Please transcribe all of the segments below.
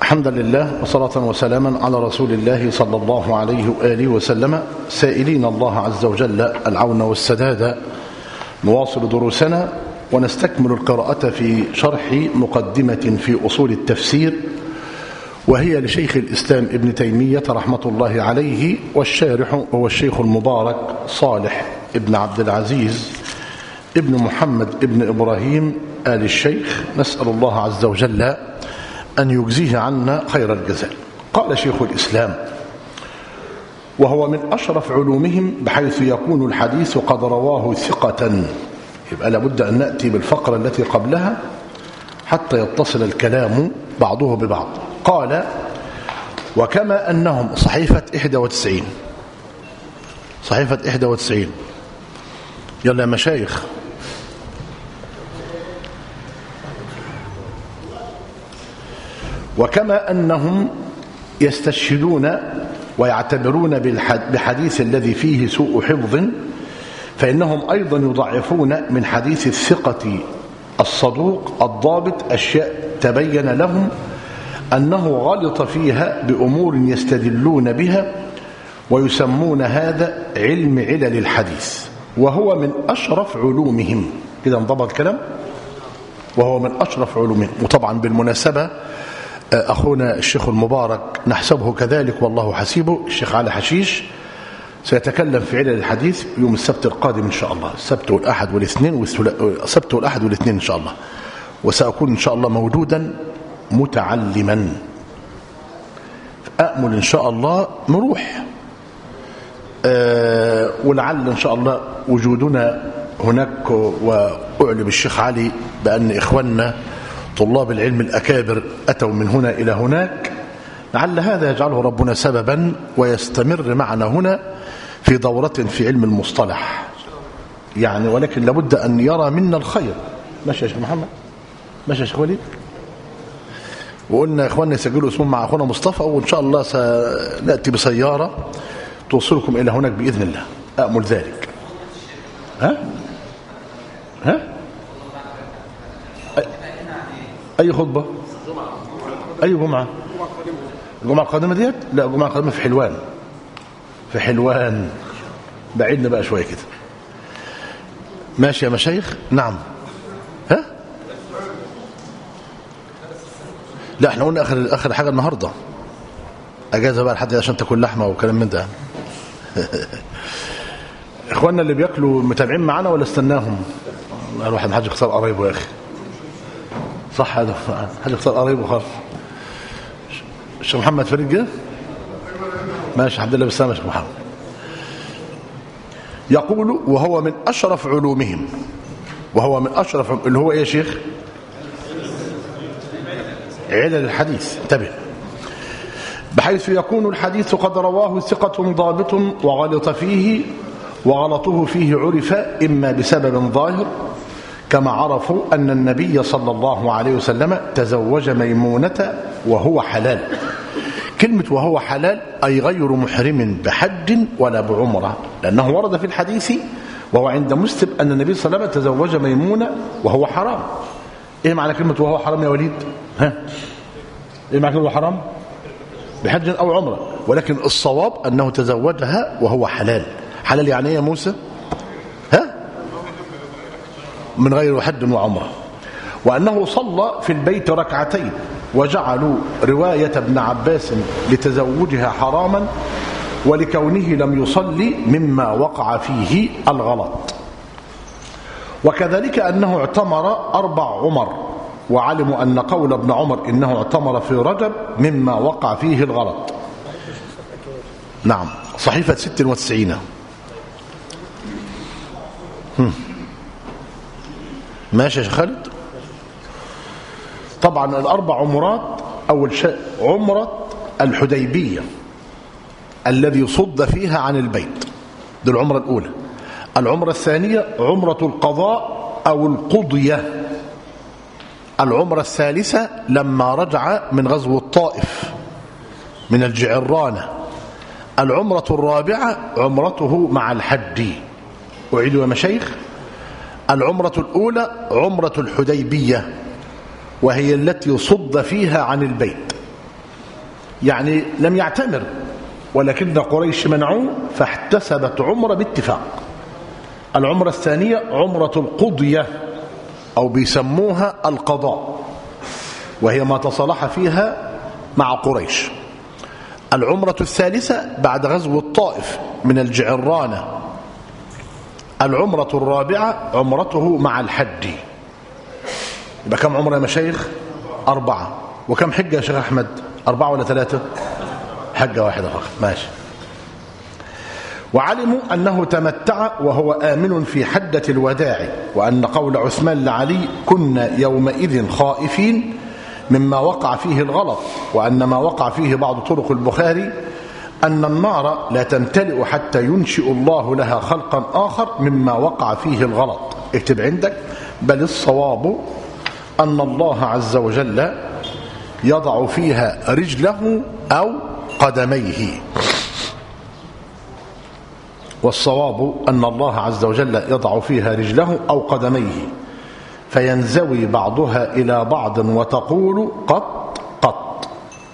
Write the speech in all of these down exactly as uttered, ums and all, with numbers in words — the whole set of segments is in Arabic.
حمدا لله وصلاة وسلاما على رسول الله صلى الله عليه وآله وسلم، سائلين الله عز وجل العون والسداد. نواصل دروسنا ونستكمل القراءة في شرح مقدمة في أصول التفسير، وهي لشيخ الإسلام ابن تيمية رحمة الله عليه، والشارح هو الشيخ المبارك صالح ابن عبد العزيز ابن محمد ابن إبراهيم آل الشيخ. نسأل الله عز وجل أن يجزيه عنا خير الجزاء. قال شيخ الإسلام: وهو من أشرف علومهم بحيث يكون الحديث قد رواه ثقة. يبقى لابد أن نأتي بالفقرة التي قبلها حتى يتصل الكلام بعضه ببعض. قال: وكما أنهم صحيفة إحدى وتسعين صحيفة إحدى وتسعين يلا يا مشايخ. وكما أنهم يستشهدون ويعتبرون بحديث الذي فيه سوء حفظ، فإنهم أيضا يضعفون من حديث الثقة الصدوق الضابط أشياء تبين لهم أنه غلط فيها بأمور يستدلون بها، ويسمون هذا علم علل الحديث، وهو من أشرف علومهم. كده انضبط الكلام. وهو من أشرف علومهم. وطبعا بالمناسبة أخونا الشيخ المبارك نحسبه كذلك والله حسيبه، الشيخ علي حشيش سيتكلم في علل الحديث يوم السبت القادم إن شاء الله، السبت والأحد والاثنين السبت والأحد والاثنين إن شاء الله، وسأكون إن شاء الله موجودا متعلما. أأمل إن شاء الله نروح، أه ولعل إن شاء الله وجودنا هناك، وأعلم الشيخ علي بأن إخواننا طلاب العلم الأكابر أتوا من هنا إلى هناك، لعل هذا يجعله ربنا سببا ويستمر معنا هنا في دورة في علم المصطلح يعني، ولكن لابد أن يرى منا الخير. ماشي يا شيخ محمد، ماشي يا شيخ وليد. وقلنا يا إخواننا يسجلوا اسمهم مع أخونا مصطفى، وإن شاء الله سنأتي بسيارة توصلكم إلى هناك بإذن الله، أأمل ذلك. ها؟ ها؟ أي خطبة؟ أي جمعة؟ الجمعة القادمة ديت؟ لا، الجمعة القادمة في حلوان. في حلوان بعيدنا بقى شوية كده. ماشي يا مشايخ. نعم. ها؟ لا، احنا قلنا آخر آخر حاجة النهاردة أجازة بقى لحد عشان تاكل لحمة وكلام من ده. إخواننا اللي بياكلوا متابعين معانا ولا استناهم؟ الواحد حاجة اختار قرايبه يا أخي. صح هذا، حاجة اختار قريب وخلاص. الشيخ محمد فريد جه؟ ماشي، الحمد لله بالسلامة يا شيخ محمد. يقول: وهو من أشرف علومهم. وهو من أشرف اللي هو إيه يا شيخ؟ علل الحديث. انتبه. بحيث يكون الحديث قد رواه ثقة ضابط وغلط فيه، وغلطه فيه عرف إما بسبب ظاهر، كما عرفوا أن النبي صلى الله عليه وسلم تزوج ميمونة وهو حلال. كلمة وهو حلال أي غير محرم بحج ولا بعمرة، لأنه ورد في الحديث وهو عند مسلم أن النبي صلى الله عليه وسلم تزوج ميمونة وهو حرام. إيه معنى كلمة وهو حرام يا وليد؟ ها؟ إيه معنى كلمة حرام؟ بحج أو عمرة، ولكن الصواب أنه تزوجها وهو حلال. حلال يعني إيه يا موسى؟ ها؟ من غير حج وعمرة. وأنه صلى في البيت ركعتين، وجعلوا رواية ابن عباس لتزوجها حراما ولكونه لم يصلي مما وقع فيه الغلط. وكذلك أنه اعتمر أربع عمر، وعلموا أن قول ابن عمر إنه اعتمر في رجب مما وقع فيه الغلط. نعم، صحيفة ست وتسعين. هم. ماشي يا شيخ خالد. طبعا الأربع عمرات، أول شيء عمرة الحديبية الذي صد فيها عن البيت، دي العمرة الأولى. العمرة الثانية عمرة القضاء أو القضية. العمرة الثالثة لما رجع من غزو الطائف من الجعرانة. العمرة الرابعة عمرته مع الحج. أعيد يا مشايخ. العمرة الأولى عمرة الحديبية، وهي التي صد فيها عن البيت، يعني لم يعتمر، ولكن قريش منعوه فاحتسبت عمرة باتفاق. العمرة الثانية عمرة القضية أو بيسموها القضاء، وهي ما تصالح فيها مع قريش. العمرة الثالثة بعد غزو الطائف من الجعرانة. العمرة الرابعة عمرته مع الحج. يبقى كم عمرة يا مشايخ؟ أربعة. وكم حجة يا شيخ أحمد؟ أربعة ولا ثلاثة؟ حجة واحدة فقط. ماشي. وعلموا أنه تمتع وهو آمن في حجة الوداع، وأن قول عثمان لعلي كنا يومئذ خائفين مما وقع فيه الغلط، وأن ما وقع فيه بعض طرق البخاري أن النار لا تمتلئ حتى ينشئ الله لها خلقا آخر مما وقع فيه الغلط. اكتب عندك: بل الصواب أن الله عز وجل يضع فيها رجله أو قدميه. والصواب أن الله عز وجل يضع فيها رجله أو قدميه فينزوي بعضها إلى بعض وتقول قط قط.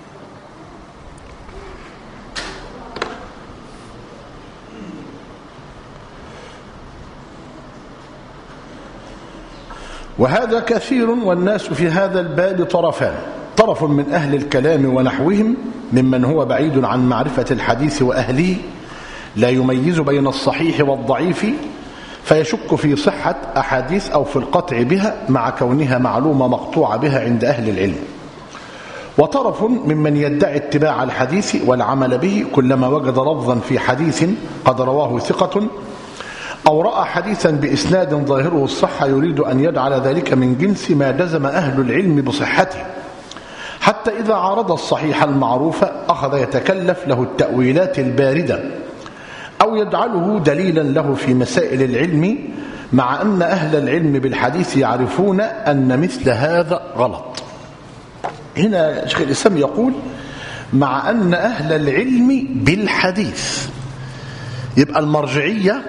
وهذا كثير، والناس في هذا الباب طرفان: طرف من أهل الكلام ونحوهم ممن هو بعيد عن معرفة الحديث وأهله، لا يميز بين الصحيح والضعيف فيشك في صحة أحاديث أو في القطع بها مع كونها معلومة مقطوعة بها عند أهل العلم. وطرف ممن يدعي اتباع الحديث والعمل به كلما وجد لفظا في حديث قد رواه ثقة أو رأى حديثا بإسناد ظاهره الصحة يريد أن يجعل ذلك من جنس ما جزم أهل العلم بصحته، حتى إذا عارض الصحيح المعروف أخذ يتكلف له التأويلات الباردة أو يجعله دليلا له في مسائل العلم، مع أن أهل العلم بالحديث يعرفون أن مثل هذا غلط. هنا شيخ الإسلام يقول مع أن أهل العلم بالحديث، يبقى المرجعية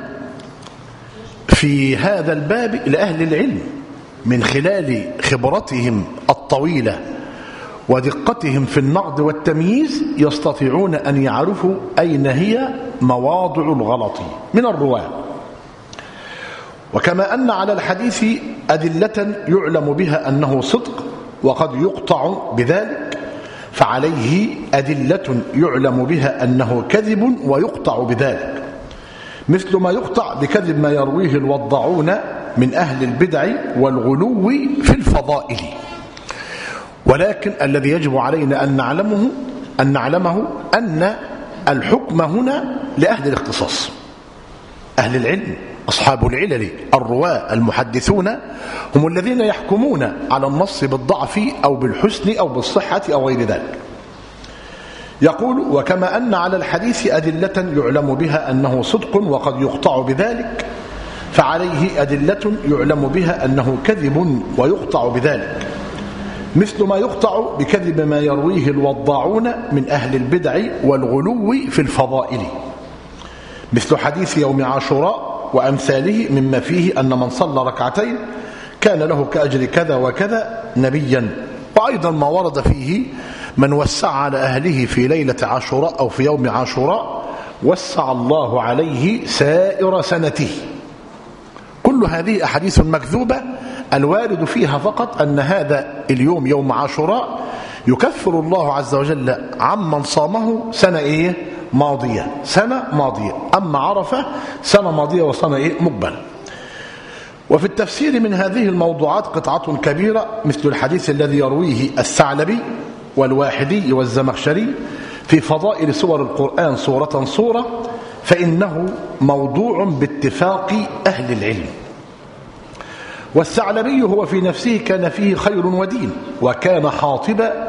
في هذا الباب لأهل العلم من خلال خبرتهم الطويلة ودقتهم في النقد والتمييز يستطيعون أن يعرفوا أين هي مواضع الغلط من الرواة. وكما أن على الحديث أدلة يعلم بها أنه صدق وقد يقطع بذلك، فعليه أدلة يعلم بها أنه كذب ويقطع بذلك، مثل ما يقطع بكذب ما يرويه الوضاعون من أهل البدع والغلو في الفضائل. ولكن الذي يجب علينا أن نعلمه أن نعلمه أن الحكم هنا لأهل الاختصاص، أهل العلم، أصحاب العلل، الرواة المحدثون هم الذين يحكمون على النص بالضعف أو بالحسن أو بالصحة أو غير ذلك. يقول وكما أن على الحديث أدلة يعلم بها أنه صدق وقد يقطع بذلك، فعليه أدلة يعلم بها أنه كذب ويقطع بذلك، مثل ما يقطع بكذب ما يرويه الوضاعون من أهل البدع والغلو في الفضائل، مثل حديث يوم عاشوراء وأمثاله، مما فيه أن من صلى ركعتين كان له كأجر كذا وكذا نبيا. وأيضا ما ورد فيه من وسع على أهله في ليلة عاشوراء أو في يوم عاشوراء وسع الله عليه سائر سنته. كل هذه أحاديث مكذوبة الوارد فيها فقط أن هذا اليوم يوم عاشوراء يكفر الله عز وجل عمن صامه سنة إيه؟ ماضية، سنة ماضية. أما عرفة سنة ماضية وسنة إيه؟ مقبل. وفي التفسير من هذه الموضوعات قطعة كبيرة، مثل الحديث الذي يرويه الثعلبي والواحدي والزمخشري في فضائل سور القرآن سورة سورة، فإنه موضوع باتفاق أهل العلم. والثعلبي هو في نفسه كان فيه خير ودين، وكان حاطبا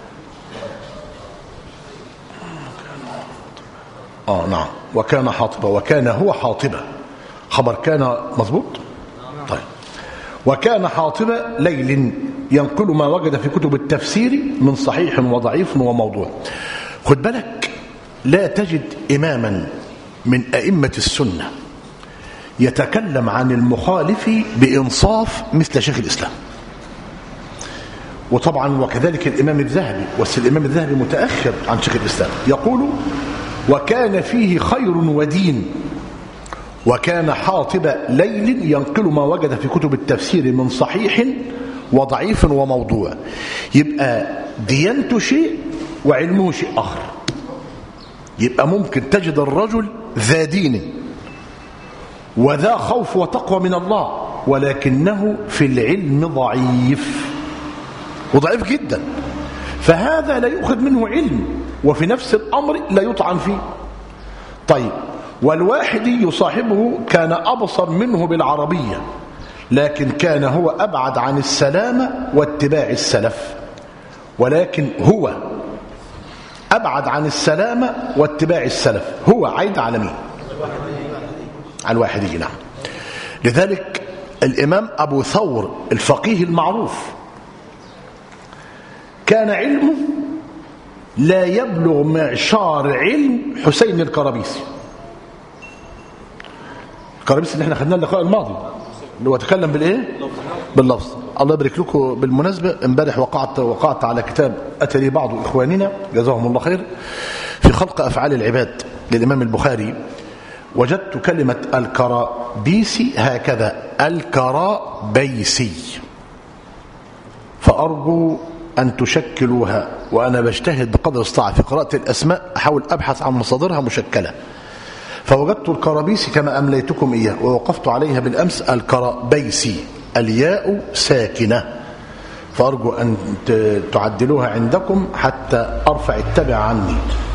آه نعم وكان حاطبا وكان هو حاطبا، خبر كان مظبوط. طيب وكان حاطبا ليل ينقل ما وجد في كتب التفسير من صحيح وضعيف وموضوع. خد بالك، لا تجد إماما من أئمة السنة يتكلم عن المخالف بإنصاف مثل شيخ الإسلام. وطبعا وكذلك الإمام الذهبي، بس الإمام الذهبي متأخر عن شيخ الإسلام، يقول وكان فيه خير ودين، وكان حاطب ليل ينقل ما وجد في كتب التفسير من صحيح وضعيف وموضوع. يبقى ديانته شيء وعلمه شيء آخر. يبقى ممكن تجد الرجل ذا دين وذا خوف وتقوى من الله، ولكنه في العلم ضعيف وضعيف جدا، فهذا لا يؤخذ منه علم، وفي نفس الأمر لا يطعن فيه. طيب، والواحد يصاحبه كان أبصر منه بالعربية، لكن كان هو أبعد عن السلامة واتباع السلف، ولكن هو أبعد عن السلامة واتباع السلف. هو عايد على مين؟ على الواحدي. نعم. لذلك الإمام أبو ثور الفقيه المعروف كان علمه لا يبلغ معشار علم حسين الكرابيسي. الكرابيسي اللي احنا خدناه اللقاء الماضي، اللي هو تكلم بالايه؟ باللفظ. الله يبارك لكم. بالمناسبه امبارح وقعت وقعت على كتاب اتى لي بعض اخواننا جزاهم الله خير في خلق افعال العباد للامام البخاري، وجدت كلمه الكرابيسي هكذا، الكرابيسي، فارجو ان تشكلوها، وانا بجتهد بقدر الاستطاعه في قراءه الاسماء احاول ابحث عن مصادرها مشكله، فوجدت الكرابيسي كما أمليتكم إياه، ووقفت عليها بالأمس الكرابيسي، الياء ساكنة، فأرجو أن تعدلوها عندكم حتى أرفع التبع عني.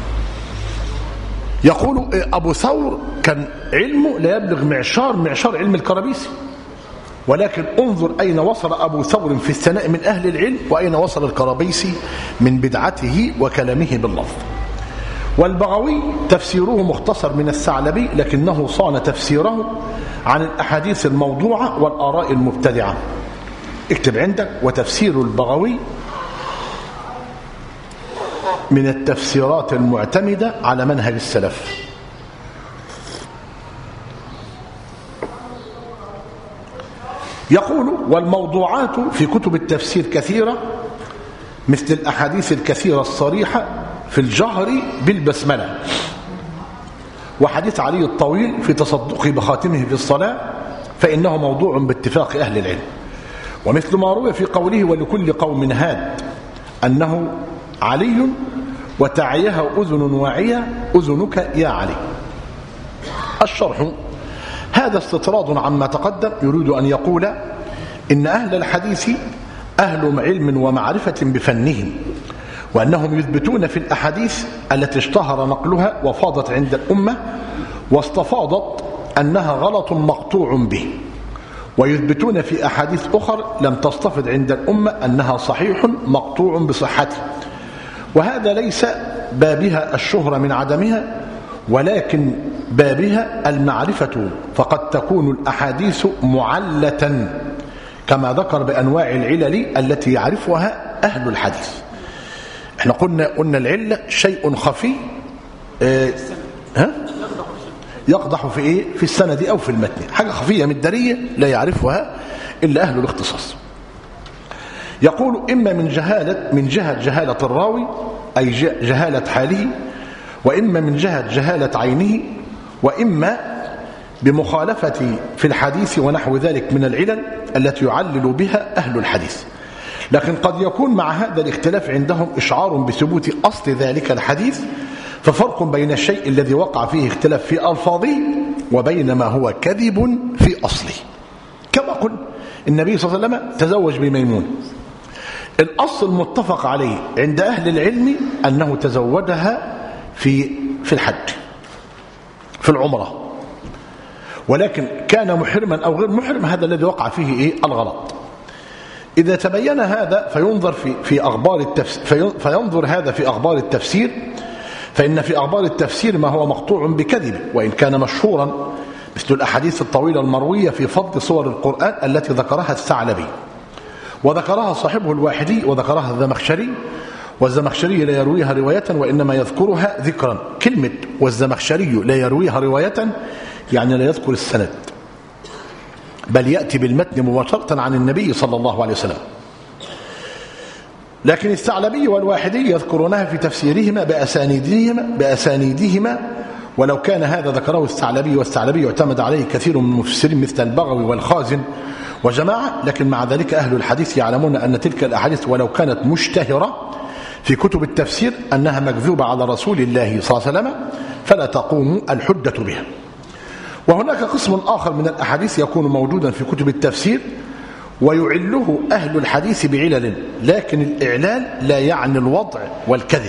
يقول أبو ثور كان علمه لا يبلغ معشار معشار علم الكرابيسي، ولكن انظر أين وصل أبو ثور في الثناء من أهل العلم، وأين وصل الكرابيسي من بدعته وكلامه باللفظ. والبغوي تفسيره مختصر من الثعلبي، لكنه صان تفسيره عن الأحاديث الموضوعة والآراء المبتدعة. اكتب عندك وتفسير البغوي من التفسيرات المعتمدة على منهج السلف. يقول والموضوعات في كتب التفسير كثيرة، مثل الأحاديث الكثيرة الصريحة في الجهر بالبسملة، وحديث علي الطويل في تصدقه بخاتمه في الصلاة، فإنه موضوع باتفاق أهل العلم. ومثل ما روي في قوله ولكل قوم هاد أنه علي وتعيها أذن واعية أذنك يا علي. الشرح هذا استطراد عما تقدم، يريد أن يقول إن أهل الحديث أهل علم ومعرفة بفنهم، وأنهم يثبتون في الأحاديث التي اشتهر نقلها وفاضت عند الأمة واستفاضت أنها غلط مقطوع به، ويثبتون في أحاديث أخر لم تستفض عند الأمة أنها صحيح مقطوع بصحته. وهذا ليس بابها الشهرة من عدمها، ولكن بابها المعرفة، فقد تكون الأحاديث معلة كما ذكر بأنواع العلل التي يعرفها أهل الحديث. احنا قلنا قلنا العلة شيء خفي اه ها يقدح في ايه في السند او في المتن، حاجه خفيه مداريه لا يعرفها الا اهل الاختصاص. يقول اما من جهاله من جهه جهاله الراوي اي جهاله حاله، واما من جهه جهاله عينه، واما بمخالفه في الحديث ونحو ذلك من العلل التي يعلل بها اهل الحديث. لكن قد يكون مع هذا الاختلاف عندهم إشعار بثبوت أصل ذلك الحديث، ففرق بين الشيء الذي وقع فيه اختلاف في ألفاظه وبين ما هو كذب في أصله. كما قل النبي صلى الله عليه وسلم تزوج بميمون، الأصل المتفق عليه عند أهل العلم أنه تزوجها في في الحج في العمرة، ولكن كان محرما أو غير محرم، هذا الذي وقع فيه إيه الغلط. إذا تبين هذا فينظر في في أخبار التفسير فينظر هذا في أخبار التفسير، فإن في أخبار التفسير ما هو مقطوع بكذب وإن كان مشهورا، مثل الأحاديث الطويلة المروية في فضل صور القرآن التي ذكرها الثعلبي، وذكرها صاحبه الواحدي، وذكرها الزمخشري، والزمخشري لا يرويها رواية وإنما يذكرها ذكرا. كلمة والزمخشري لا يرويها رواية يعني لا يذكر السند، بل يأتي بالمتن مباشرة عن النبي صلى الله عليه وسلم. لكن الثعلبي والواحدي يذكرونها في تفسيرهما بأسانيدهما, بأسانيدهما ولو كان هذا ذكره الثعلبي، والثعلبي يعتمد عليه كثير من المفسرين مثل البغوي والخازن وجماعة، لكن مع ذلك أهل الحديث يعلمون أن تلك الأحاديث ولو كانت مشتهرة في كتب التفسير أنها مكذوبة على رسول الله صلى الله عليه وسلم، فلا تقوم الحجة بها. وهناك قسم آخر من الأحاديث يكون موجودا في كتب التفسير ويعله أهل الحديث بعلل، لكن الإعلال لا يعني الوضع والكذب،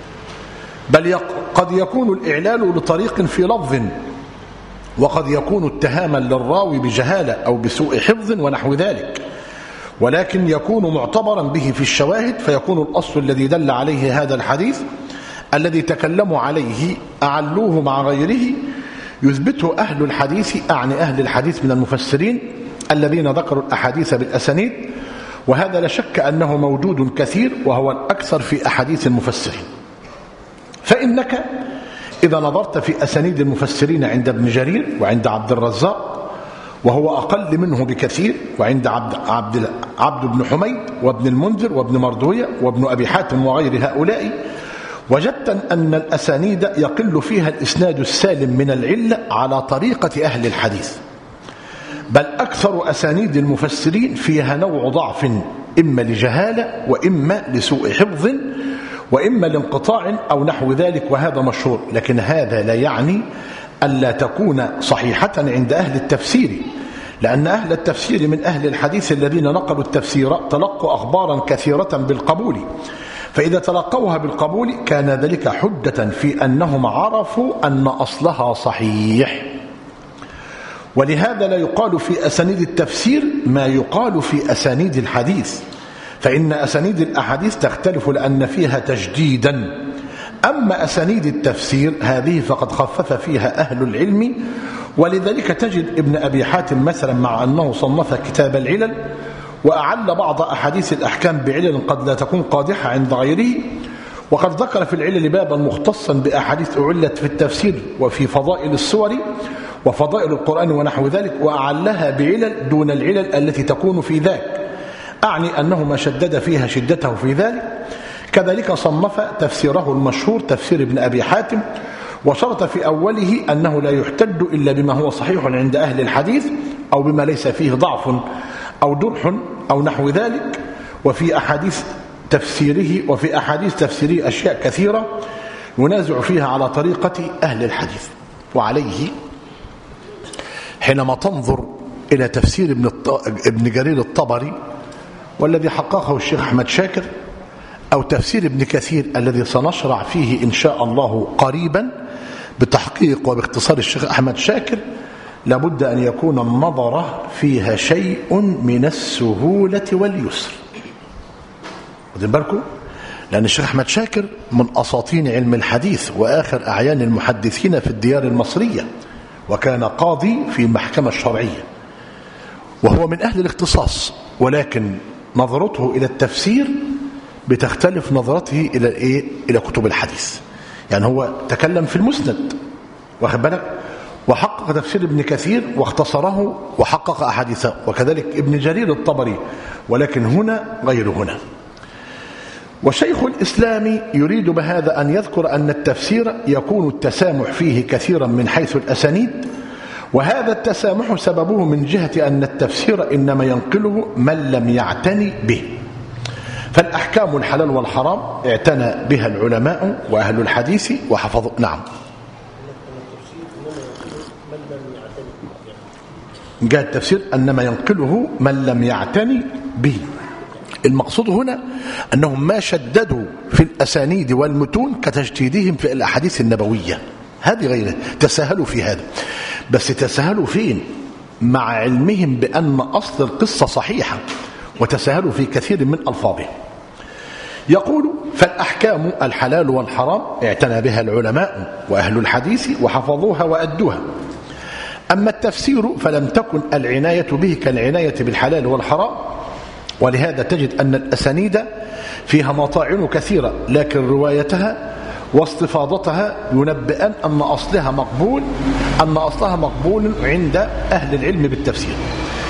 بل قد يكون الإعلال لطريق في لفظ، وقد يكون اتهاما للراوي بجهالة أو بسوء حفظ ونحو ذلك، ولكن يكون معتبرا به في الشواهد، فيكون الأصل الذي دل عليه هذا الحديث الذي تكلموا عليه أعلوه مع غيره يثبته أهل الحديث، أعني أهل الحديث من المفسرين الذين ذكروا الأحاديث بالأسانيد، وهذا لا شك أنه موجود كثير وهو الأكثر في أحاديث المفسرين. فإنك إذا نظرت في أسانيد المفسرين عند ابن جرير وعند عبد الرزاق وهو أقل منه بكثير، وعند عبد, عبد, عبد بن حميد وابن المنذر وابن مردوية وابن أبي حاتم وغير هؤلاء، وجدت أن الأسانيد يقل فيها الإسناد السالم من العلة على طريقة أهل الحديث، بل أكثر أسانيد المفسرين فيها نوع ضعف، إما لجهالة وإما لسوء حفظ وإما لانقطاع أو نحو ذلك، وهذا مشهور. لكن هذا لا يعني ألا تكون صحيحة عند أهل التفسير، لأن أهل التفسير من أهل الحديث الذين نقلوا التفسير تلقوا أخبارا كثيرة بالقبول، فإذا تلقوها بالقبول كان ذلك حجة في أنهم عرفوا أن أصلها صحيح. ولهذا لا يقال في أسانيد التفسير ما يقال في أسانيد الحديث، فإن أسانيد الأحاديث تختلف لأن فيها تجديدا، أما أسانيد التفسير هذه فقد خفف فيها أهل العلم. ولذلك تجد ابن أبي حاتم مثلا مع أنه صنف كتاب العلل وأعل بعض أحاديث الأحكام بعلل قد لا تكون قادحة عند غيره، وقد ذكر في العلل بابا مختصا بأحاديث أعلت في التفسير وفي فضائل السور وفضائل القرآن ونحو ذلك، وأعلها بعلل دون العلل التي تكون في ذاك، أعني أنه ما شدد فيها شدته في ذلك. كذلك صنف تفسيره المشهور تفسير ابن أبي حاتم، وشرط في أوله أنه لا يحتج إلا بما هو صحيح عند أهل الحديث أو بما ليس فيه ضعف أو درح أو نحو ذلك. وفي أحاديث تفسيره وفي أحاديث تفسيره أشياء كثيرة ينازع فيها على طريقة أهل الحديث. وعليه حينما تنظر إلى تفسير ابن, ابن جرير الطبري والذي حققه الشيخ أحمد شاكر، أو تفسير ابن كثير الذي سنشرع فيه إن شاء الله قريبا بتحقيق وباختصار الشيخ أحمد شاكر، لابد أن يكون النظر فيها شيء من السهولة واليسر. واخدين بالكم؟ لأن الشيخ أحمد شاكر من أساطين علم الحديث وآخر أعيان المحدثين في الديار المصرية، وكان قاضي في المحكمة الشرعية، وهو من أهل الاختصاص، ولكن نظرته إلى التفسير بتختلف نظرته إلى إيه؟ إلى كتب الحديث. يعني هو تكلم في المسند، واخد بالك، وحقق تفسير ابن كثير واختصره وحقق أحاديثه، وكذلك ابن جرير الطبري، ولكن هنا غير هنا. وشيخ الإسلام يريد بهذا أن يذكر أن التفسير يكون التسامح فيه كثيرا من حيث الأسانيد، وهذا التسامح سببه من جهة أن التفسير إنما ينقله من لم يعتني به. فالأحكام الحلال والحرام اعتنى بها العلماء وأهل الحديث وحفظوا. نعم، جاء التفسير أنما ينقله من لم يعتني به. المقصود هنا أنهم ما شددوا في الأسانيد والمتون كتجديدهم في الأحاديث النبوية، هذه غيره، تساهلوا في هذا، بس تساهلوا فين؟ مع علمهم بأن أصل القصة صحيحة، وتساهلوا في كثير من ألفاظهم. يقول: فالأحكام الحلال والحرام اعتنى بها العلماء وأهل الحديث وحفظوها وأدوها. أما التفسير فلم تكن العناية به كالعناية بالحلال والحرام، ولهذا تجد أن الأسانيد فيها مطاعن كثيرة، لكن روايتها واستفاضتها ينبئن أن أصلها مقبول أن أصلها مقبول عند أهل العلم بالتفسير.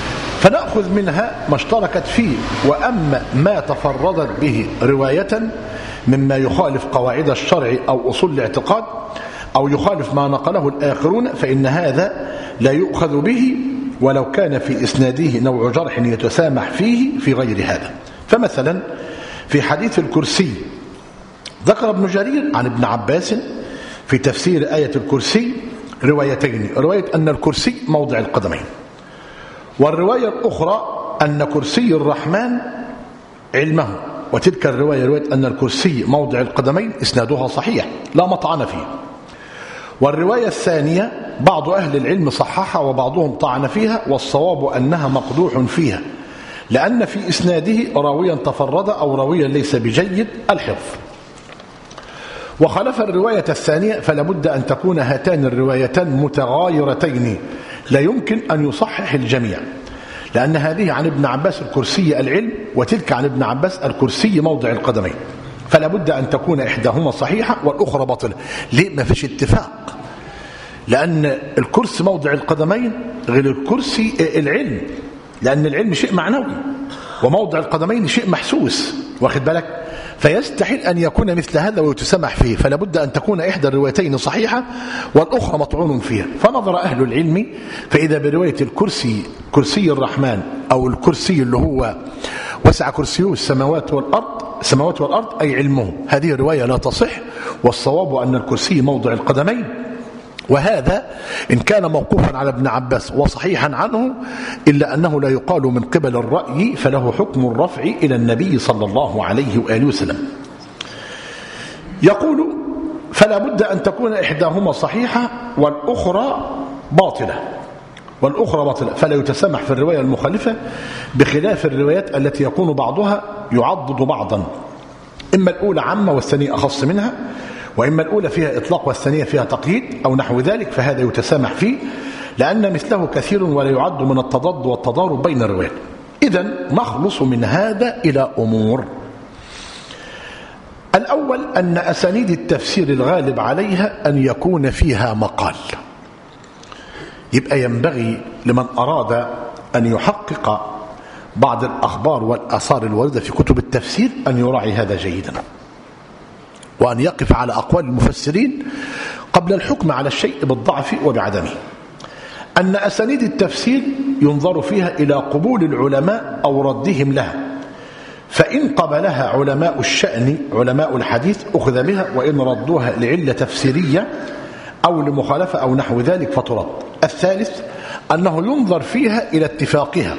فنأخذ منها ما اشتركت فيه، وأما ما تفردت به رواية مما يخالف قواعد الشرع أو أصول الاعتقاد أو يخالف ما نقله الآخرون فإن هذا لا يؤخذ به ولو كان في إسناده نوع جرح يتسامح فيه في غير هذا. فمثلا في حديث الكرسي ذكر ابن جرير عن ابن عباس في تفسير آية الكرسي روايتين: رواية أن الكرسي موضع القدمين، والرواية الأخرى أن كرسي الرحمن علمه. وتلك الرواية رواية أن الكرسي موضع القدمين إسنادها صحيح لا مطعن فيه. والرواية الثانية بعض أهل العلم صححها وبعضهم طعن فيها، والصواب أنها مقدوح فيها لأن في إسناده راويا تفرد أو راويا ليس بجيد الحفظ. وخلف الرواية الثانية فلا بد أن تكون هاتان الروايتان متغايرتين لا يمكن أن يصحح الجميع، لأن هذه عن ابن عباس الكرسي العلم، وتلك عن ابن عباس الكرسي موضع القدمين، فلا بد أن تكون إحداهما صحيحة والأخرى باطلة. ليه ما فيش اتفاق؟ لأن الكرسي موضع القدمين غير الكرسي العلم، لأن العلم شيء معنوي وموضع القدمين شيء محسوس، واخد بالك؟ فيستحيل أن يكون مثل هذا ويتسمح فيه، فلا بد أن تكون إحدى الروايتين صحيحة والأخرى مطعون فيها. فنظر أهل العلم فإذا برواية الكرسي كرسي الرحمن أو الكرسي اللي هو وسع كرسيه السماوات والأرض السماوات والأرض أي علمه، هذه الرواية لا تصح، والصواب أن الكرسي موضع القدمين. وهذا إن كان موقوفا على ابن عباس وصحيحا عنه إلا أنه لا يقال من قبل الرأي، فله حكم الرفع إلى النبي صلى الله عليه وآله وسلم. يقول فلا بد أن تكون إحداهما صحيحة والأخرى باطلة والأخرى باطلة فلا يتسامح في الرواية المخالفة، بخلاف الروايات التي يكون بعضها يعضد بعضا، إما الأولى عامة والثانية أخص منها، وإما الأولى فيها إطلاق والثانية فيها تقييد أو نحو ذلك، فهذا يتسامح فيه لأن مثله كثير ولا يعد من التضاد والتضارب بين الروايات. إذن نخلص من هذا إلى أمور. الأول أن أسانيد التفسير الغالب عليها أن يكون فيها مقال، يبقى ينبغي لمن أراد أن يحقق بعض الأخبار والآثار الواردة في كتب التفسير أن يراعي هذا جيدا، وأن يقف على أقوال المفسرين قبل الحكم على الشيء بالضعف وبعدمه. أن أسانيد التفسير ينظر فيها إلى قبول العلماء أو ردهم لها، فإن قبلها علماء الشأن علماء الحديث أخذ بها، وإن ردوها لعلة تفسيرية أو لمخالفة أو نحو ذلك فترد. الثالث أنه ينظر فيها إلى اتفاقها،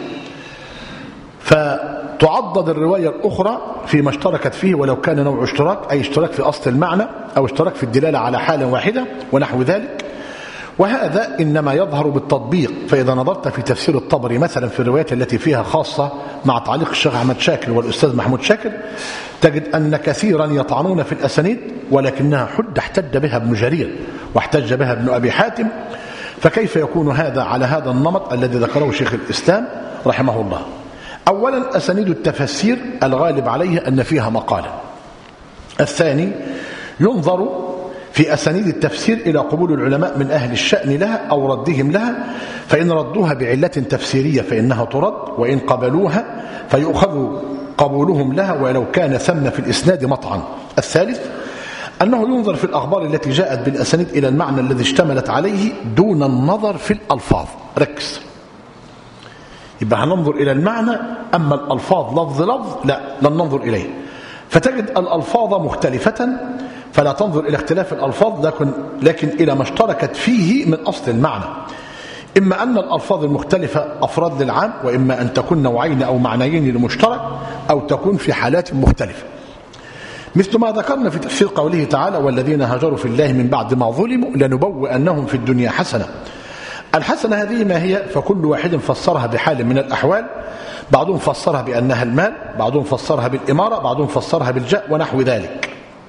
فتعضد الرواية الأخرى فيما اشتركت فيه ولو كان نوع اشتراك، أي اشتراك في أصل المعنى أو اشتراك في الدلالة على حالة واحدة ونحو ذلك. وهذا إنما يظهر بالتطبيق. فإذا نظرت في تفسير الطبري مثلا في الروايات التي فيها خاصة مع تعليق الشيخ أحمد شاكر والأستاذ محمود شاكر، تجد أن كثيرا يطعنون في الأسانيد ولكنها حد احتج بها ابن جرير واحتج بها ابن أبي حاتم، فكيف يكون هذا على هذا النمط الذي ذكره شيخ الإسلام رحمه الله؟ أولا أسانيد التفسير الغالب عليه أن فيها مقالة. الثاني ينظر في أسانيد التفسير إلى قبول العلماء من أهل الشأن لها أو ردهم لها، فإن ردوها بعلة تفسيرية فإنها ترد، وإن قبلوها فيؤخذ قبولهم لها ولو كان ثم في الإسناد مطعن. الثالث أنه ينظر في الأخبار التي جاءت بالأسانيد إلى المعنى الذي اشتملت عليه دون النظر في الألفاظ. ركز، يبقى هننظر إلى المعنى، أما الألفاظ لفظ لفظ لا لن ننظر إليه. فتجد الألفاظ مختلفة فلا تنظر إلى اختلاف الألفاظ لكن, لكن إلى ما اشتركت فيه من أصل المعنى، إما أن الألفاظ المختلفة أفراد للعام، وإما أن تكون نوعين أو معنيين للمشترك، أو تكون في حالات مختلفة، مثل ما ذكرنا في تفسير قوله تعالى: والذين هاجروا في الله من بعد ما ظلموا لنبوئنهم في الدنيا حسنة. الحسنة هذه ما هي؟ فكل واحد فسرها بحال من الأحوال، بعضهم فسرها بأنها المال، بعضهم فسرها بالإمارة، بعضهم فسرها بالجاه ونحو ذلك.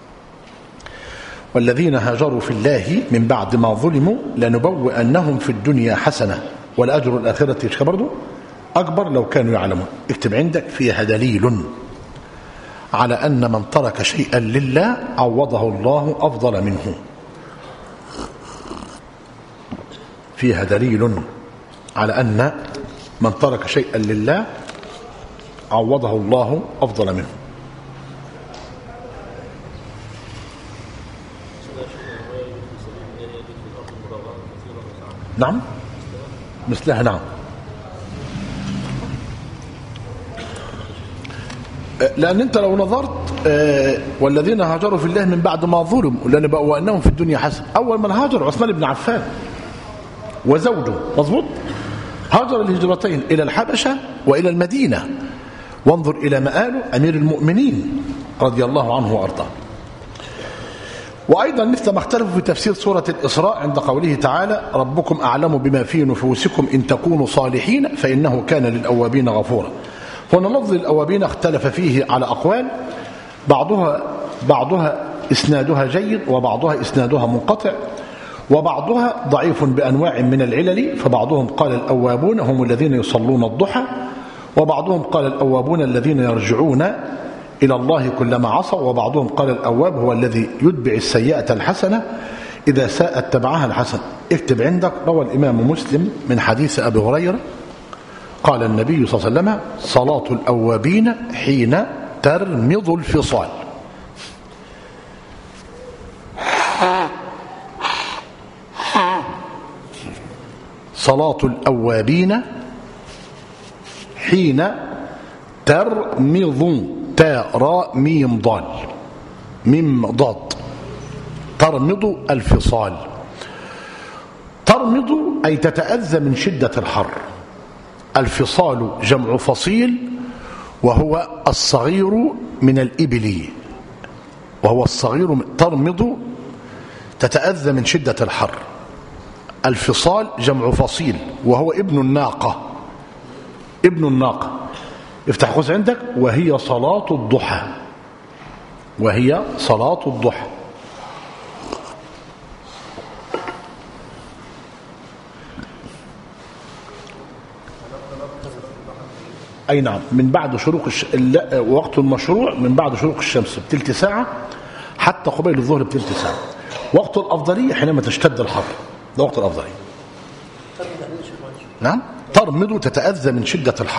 والذين هاجروا في الله من بعد ما ظلموا لنبوئنهم في الدنيا حسنة والأجر الآخرة برضو أكبر لو كانوا يعلمون. اكتب عندك: فيها دليل على أن من ترك شيئا لله عوضه الله أفضل منه. فيها دليل على أن من ترك شيئا لله عوضه الله أفضل منه. نعم مثلها. نعم لأن أنت لو نظرت والذين هاجروا في الله من بعد ما ظلموا لأن بقوا أنهم في الدنيا حسن. أول من هاجر عثمان بن عفان وزوجه مظبوط، هاجر الهجرتين إلى الحبشة وإلى المدينة، وانظر إلى مآله أمير المؤمنين رضي الله عنه وأرضاه. وأيضا مثل ما اختلفوا في تفسير سورة الإسراء عند قوله تعالى ربكم أعلم بما في نفوسكم إن تكونوا صالحين فإنه كان للأوابين غفورا. هنا لفظ الأوابين اختلف فيه على أقوال، بعضها بعضها إسنادها جيد وبعضها إسنادها منقطع وبعضها ضعيف بأنواع من العلل، فبعضهم قال الأوابون هم الذين يصلون الضحى، وبعضهم قال الأوابون الذين يرجعون إلى الله كلما عصوا، وبعضهم قال الأواب هو الذي يتبع السيئة الحسنة إذا ساءت تبعها الحسن. اكتب عندك روى الإمام مسلم من حديث أبي هريرة قال النبي صلى الله عليه وسلم صلاة الأوابين حين ترمض الفصال. صلاة الأوابين حين ترمض تاء راء ميم ضال ميم ضاد ترمض الفصال. ترمض أي تتأذى من شدة الحر. الفصال جمع فصيل وهو الصغير من الإبل، وهو الصغير. ترمض تتأذى من شدة الحر. الفصال جمع فصيل وهو ابن الناقة. ابن الناقة افتح قوس عندك وهي صلاة الضحى. وهي صلاة الضحى. أي نعم من بعد شروق الش... وقت المشروع من بعد شروق الشمس بتلت ساعة حتى قبيل الظهر بتلت ساعة. وقت الأفضلية حينما تشتد الحر، ده وقت الأفضلية. نعم ترمض تتأذى من شدة الحر.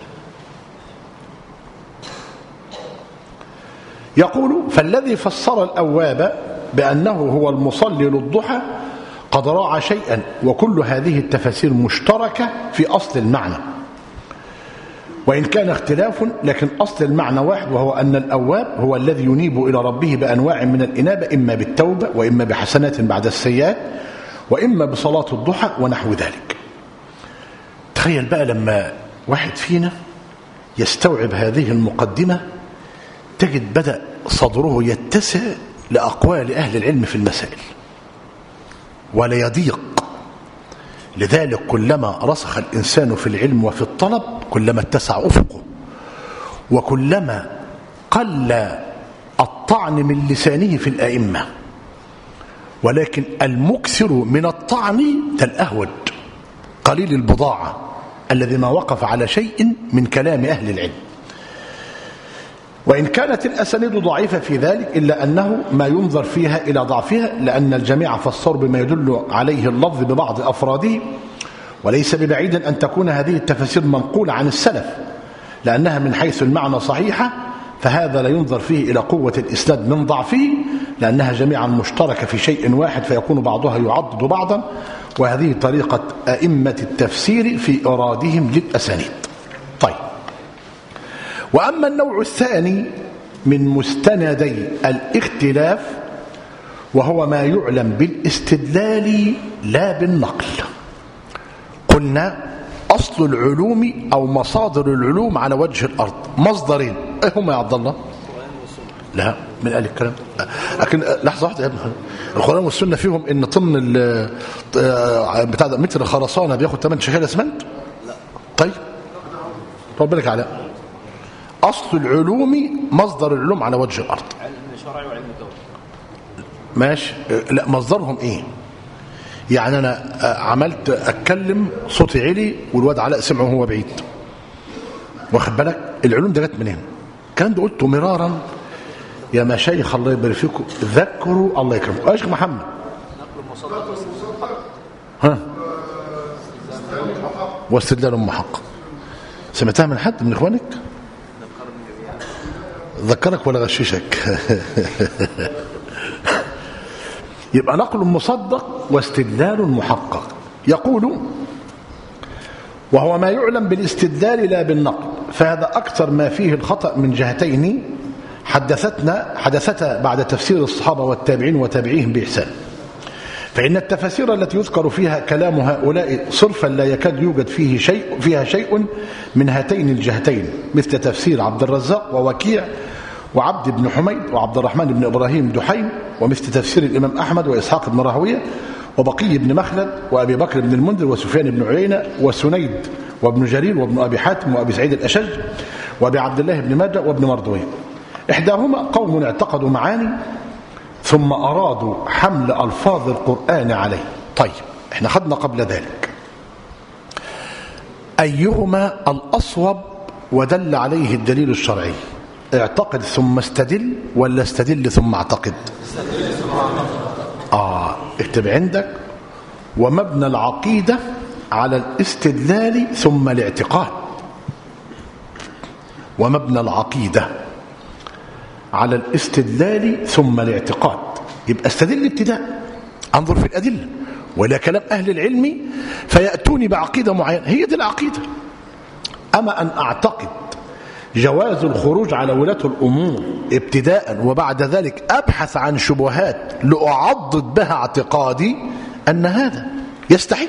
يقول فالذي فسر الأواب بأنه هو المصلي للضحى قد راعى شيئا، وكل هذه التفاسير مشتركة في أصل المعنى وإن كان اختلاف، لكن أصل المعنى واحد، وهو أن الأواب هو الذي ينيب إلى ربه بأنواع من الإنابة، إما بالتوبة وإما بحسنات بعد السيئات وإما بصلاة الضحى ونحو ذلك. تخيل بقى لما واحد فينا يستوعب هذه المقدمة تجد بدأ صدره يتسع لأقوال أهل العلم في المسائل ولا يضيق. لذلك كلما رسخ الإنسان في العلم وفي الطلب كلما اتسع أفقه، وكلما قل الطعن من لسانه في الأئمة. ولكن المكثر من الطعن كالأهود قليل البضاعة الذي ما وقف على شيء من كلام أهل العلم. وإن كانت الأسانيد ضعيفة في ذلك إلا أنه ما ينظر فيها إلى ضعفها، لأن الجميع فسروا بما يدل عليه اللفظ ببعض أفراده، وليس ببعيد أن تكون هذه التفاسير منقولة عن السلف لأنها من حيث المعنى صحيحة، فهذا لا ينظر فيه إلى قوة الإسناد من ضعفه لأنها جميعا مشتركة في شيء واحد فيكون بعضها يعضد بعضا. وهذه طريقة أئمة التفسير في إرادهم للأسانيد. طيب، وأما النوع الثاني من مستندي الاختلاف وهو ما يعلم بالاستدلال لا بالنقل. قلنا أصل العلوم أو مصادر العلوم على وجه الأرض مصدرين، إيه هما يا عبد الله؟ لا من قال الكلام لكن لحظة واحدة يا ابن القرآن والسنة فيهم إن طن بتاع متر خرسانة بياخد ثمانية شكال اسمنت؟ لا. طيب طب بالك على أصل العلوم مصدر العلوم على وجه الأرض. علم شرعي وعلم كوني. ماشي. لا مصدرهم إيه؟ يعني أنا عملت أتكلم صوتي عالي والواد علاء سمعه وهو بعيد، واخد بالك؟ العلوم ده جت منين؟ الكلام ده قلته مرارا يا مشايخ الله يبارك فيكم، ذكروا الله يكرمكم. يا شيخ محمد ها واستدلال محقق. سمعتها من حد من إخوانك؟ ذكرك ولا غششك؟ يبقى نقل مصدق واستدلال محقق. يقول وهو ما يعلم بالاستدلال لا بالنقل، فهذا أكثر ما فيه الخطأ من جهتين حدثتنا حدثتا بعد تفسير الصحابة والتابعين وتابعيهم بإحسان. فإن التفاسير التي يذكر فيها كلام هؤلاء صرفا لا يكاد يوجد فيه شيء فيها شيء من هاتين الجهتين، مثل تفسير عبد الرزاق ووكيع وعبد بن حميد وعبد الرحمن بن إبراهيم دحيم، ومثل تفسير الإمام أحمد وإسحاق بن راهوية وبقي بن مخلد وأبي بكر بن المنذر وسفيان بن عيينة وسنيد وابن جرير وابن أبي حاتم وأبي سعيد الأشج وأبي عبد الله بن ماجه وابن مردويه. إحداهما قوم اعتقدوا معاني ثم أرادوا حمل ألفاظ القرآن عليه. طيب احنا خدنا قبل ذلك أيهما الأصوب ودل عليه الدليل الشرعي؟ اعتقد ثم استدل ولا استدل ثم اعتقد؟ آه اكتب عندك ومبنى العقيدة على الاستدلال ثم الاعتقاد. ومبنى العقيدة على الاستدلال ثم الاعتقاد. يبقى استدل ابتداء، انظر في الأدلة ولا كلام أهل العلم فيأتوني بعقيدة معينة، هي دي العقيدة. أما أن أعتقد جواز الخروج على ولاة الأمور ابتداء وبعد ذلك أبحث عن شبهات لأعضد بها اعتقادي أن هذا يستحيل.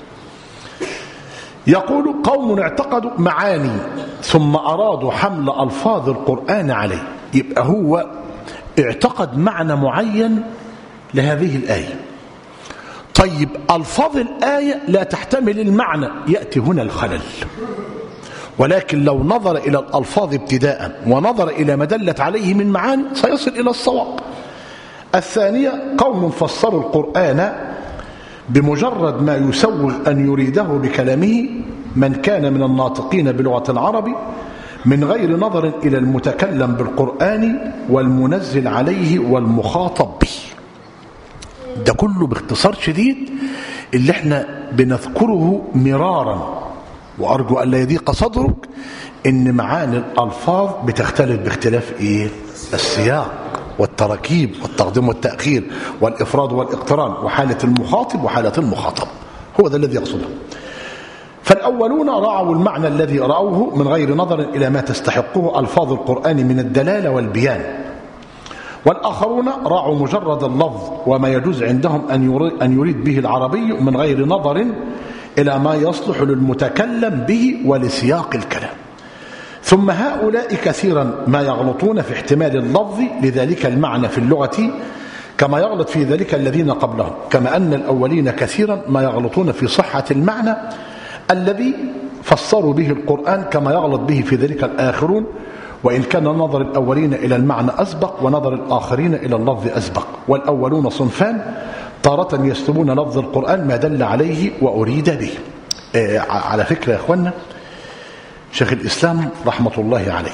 يقول قوم اعتقدوا معاني ثم أرادوا حمل ألفاظ القرآن عليه. يبقى هو اعتقد معنى معين لهذه الآية. طيب ألفاظ الآية لا تحتمل المعنى، يأتي هنا الخلل. ولكن لو نظر إلى الألفاظ ابتداء ونظر إلى ما دلت عليه من معاني سيصل إلى الصواب. الثانية قوم فسروا القرآن بمجرد ما يسوغ أن يريده بكلامه من كان من الناطقين بلغة العرب من غير نظر إلى المتكلم بالقرآن والمنزل عليه والمخاطب به. ده كله باختصار شديد اللي احنا بنذكره مرارا، وأرجو أن لا يضيق صدرك إن معاني الألفاظ بتختلف باختلاف إيه؟ السياق والتركيب والتقديم والتأخير والإفراد والإقتران وحالة المخاطب وحالة المخاطب، هو ده الذي يقصده. فالأولون رعوا المعنى الذي رأوه من غير نظر إلى ما تستحقه ألفاظ القرآن من الدلالة والبيان، والآخرون رعوا مجرد اللفظ وما يجوز عندهم أن يريد به العربي من غير نظر إلى ما يصلح للمتكلم به ولسياق الكلام. ثم هؤلاء كثيرا ما يغلطون في احتمال اللفظ لذلك المعنى في اللغة كما يغلط في ذلك الذين قبلهم، كما أن الأولين كثيرا ما يغلطون في صحة المعنى الذي فسروا به القرآن كما يغلط به في ذلك الآخرون، وإن كان نظر الأولين إلى المعنى أسبق ونظر الآخرين إلى اللفظ أسبق. والأولون صنفان، تارة يسلبون لفظ القرآن ما دل عليه وأريد به. آه على فكرة يا أخوانا، شيخ الإسلام رحمة الله عليه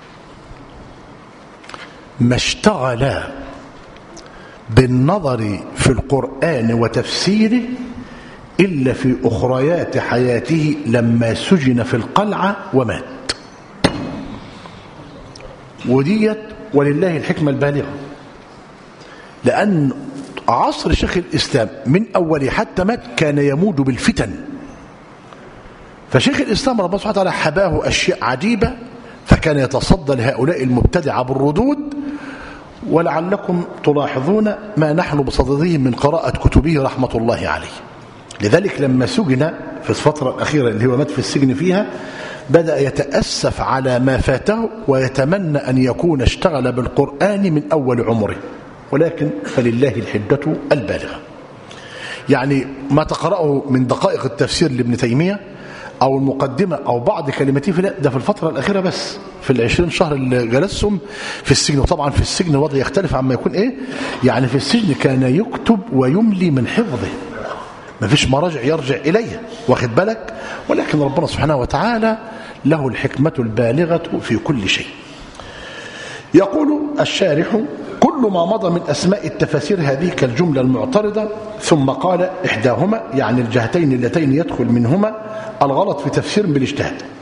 ما اشتغل بالنظر في القرآن وتفسيره إلا في أخريات حياته لما سجن في القلعة ومات. وديت ولله الحكمة البالغة، لأن عصر شيخ الإسلام من أوله حتى مات كان يموج بالفتن، فشيخ الإسلام ربنا سبحانه وتعالى حباه أشياء عجيبة فكان يتصدى لهؤلاء المبتدعة بالردود. ولعلكم تلاحظون ما نحن بصدده من قراءة كتبه رحمة الله عليه. لذلك لما سجن في الفترة الأخيرة اللي هو مات في السجن فيها بدأ يتأسف على ما فاته ويتمنى أن يكون اشتغل بالقرآن من أول عمره، ولكن فلله الحجة البالغة. يعني ما تقرأه من دقائق التفسير لابن تيمية أو المقدمة أو بعض كلماته في ده في الفترة الأخيرة بس في العشرين شهر اللي جلسهم في السجن. وطبعا في السجن الوضع يختلف عما يكون إيه، يعني في السجن كان يكتب ويملي من حفظه، ما فيش مراجع يرجع إليه، واخد بالك. ولكن ربنا سبحانه وتعالى له الحكمة البالغة في كل شيء. يقول الشارح كل ما مضى من أسماء التفاسير هذه كالجملة المعترضة. ثم قال إحداهما، يعني الجهتين اللتين يدخل منهما الغلط في تفسير بالاجتهاد،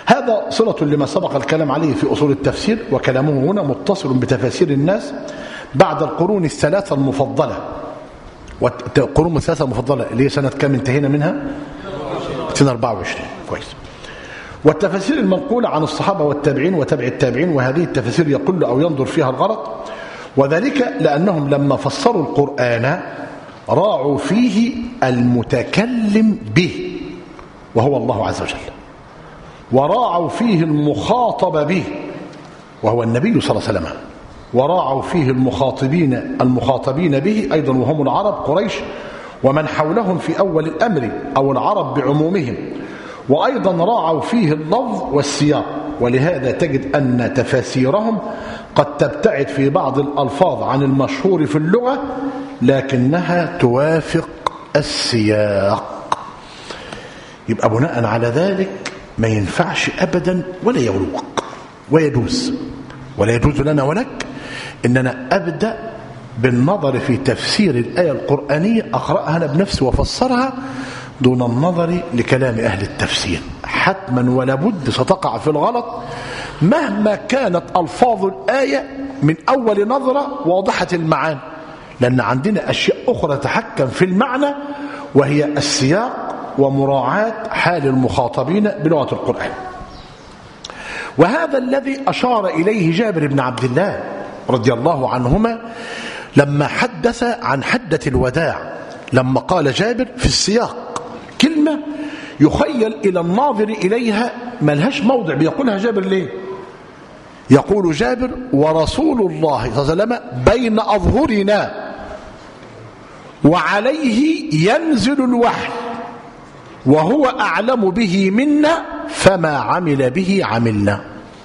هذا صلة لما سبق الكلام عليه في أصول التفسير، وكلامه هنا متصل بتفاسير الناس بعد القرون الثلاثة المفضلة. والقرون الثلاثة المفضلة اللي هي سنة كام انتهينا منها؟ سنة أربعة وعشرين. كويس. والتفاسير المنقولة عن الصحابة والتابعين وتبع التابعين، وهذه التفاسير يقل أو ينظر فيها الغلط، وذلك لأنهم لما فسروا القرآن راعوا فيه المتكلم به وهو الله عز وجل، وراعوا فيه المخاطب به وهو النبي صلى الله عليه وسلم، وراعوا فيه المخاطبين المخاطبين به أيضا وهم العرب قريش ومن حولهم في أول الأمر أو العرب بعمومهم، وأيضا راعوا فيه اللفظ والسياق. ولهذا تجد أن تفاسيرهم قد تبتعد في بعض الألفاظ عن المشهور في اللغة لكنها توافق السياق. يبقى بناء على ذلك ما ينفعش أبدا ولا يروق ويجوز ولا يجوز لنا ولك إننا أبدأ بالنظر في تفسير الآية القرآنية أقرأها أنا بنفسي وفسرها دون النظر لكلام أهل التفسير. حتما ولا بد ستقع في الغلط مهما كانت ألفاظ الآية من أول نظرة واضحة المعاني، لأن عندنا أشياء أخرى تتحكم في المعنى وهي السياق ومراعاة حال المخاطبين بلغة القرآن. وهذا الذي أشار إليه جابر بن عبد الله رضي الله عنهما لما حدث عن حجة الوداع، لما قال جابر في السياق كلمة يخيل إلى الناظر إليها ما لهاش موضع، بيقولها جابر ليه؟ يقول جابر: ورسول الله صلى الله عليه وسلم بين أظهرنا وعليه ينزل الوحي وهو أعلم به منا فما عمل به عملنا.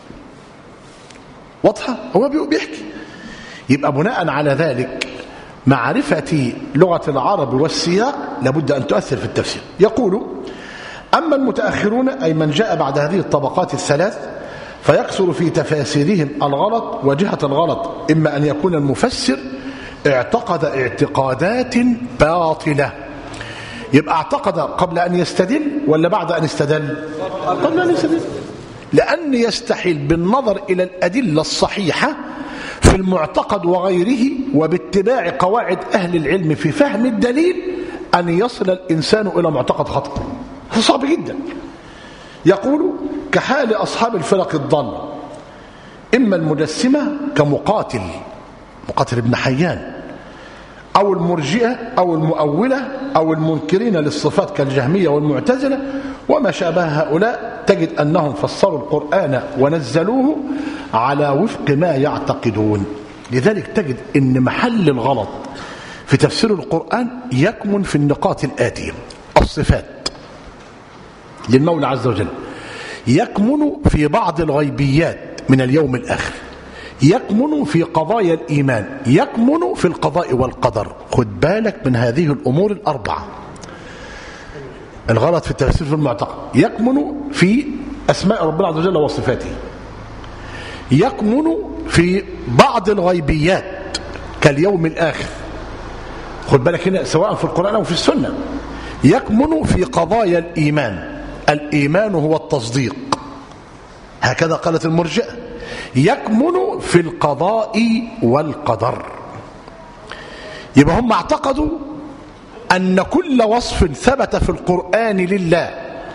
واضحة؟ هو بيحكي. يبقى بناء على ذلك معرفة لغة العرب والسياق لابد أن تؤثر في التفسير. يقول: أما المتأخرون أي من جاء بعد هذه الطبقات الثلاث فيكثر في تفاسيرهم الغلط. وجهة الغلط إما أن يكون المفسر اعتقد اعتقادات باطلة. يبقى اعتقد قبل أن يستدل ولا بعد أن استدل؟ قبل أن يستدل، لأن يستحيل بالنظر إلى الأدلة الصحيحة في المعتقد وغيره وباتباع قواعد أهل العلم في فهم الدليل أن يصل الإنسان إلى معتقد خطأ. صعب جدا. يقول: كحال أصحاب الفرق الضالة، إما المجسمة كمقاتل مقاتل ابن حيان، أو المرجئة أو المؤولة أو المنكرين للصفات كالجهمية والمعتزلة وما شابه هؤلاء، تجد أنهم فسروا القرآن ونزلوه على وفق ما يعتقدون. لذلك تجد أن محل الغلط في تفسير القرآن يكمن في النقاط الآتية: الصفات للمولى عز وجل، يكمن في بعض الغيبيات من اليوم الآخر، يكمن في قضايا الإيمان، يكمن في القضاء والقدر. خد بالك من هذه الأمور الأربعة. الغلط في التفسير في المعتقد يكمن في أسماء ربنا عز وجل وصفاته، يكمن في بعض الغيبيات كاليوم الآخر. خد بالك هنا سواء في القرآن أو في السنة. يكمن في قضايا الإيمان، الإيمان هو التصديق، هكذا قالت المرجئة. يكمن في القضاء والقدر. يبقى هم اعتقدوا أن كل وصف ثبت في القرآن لله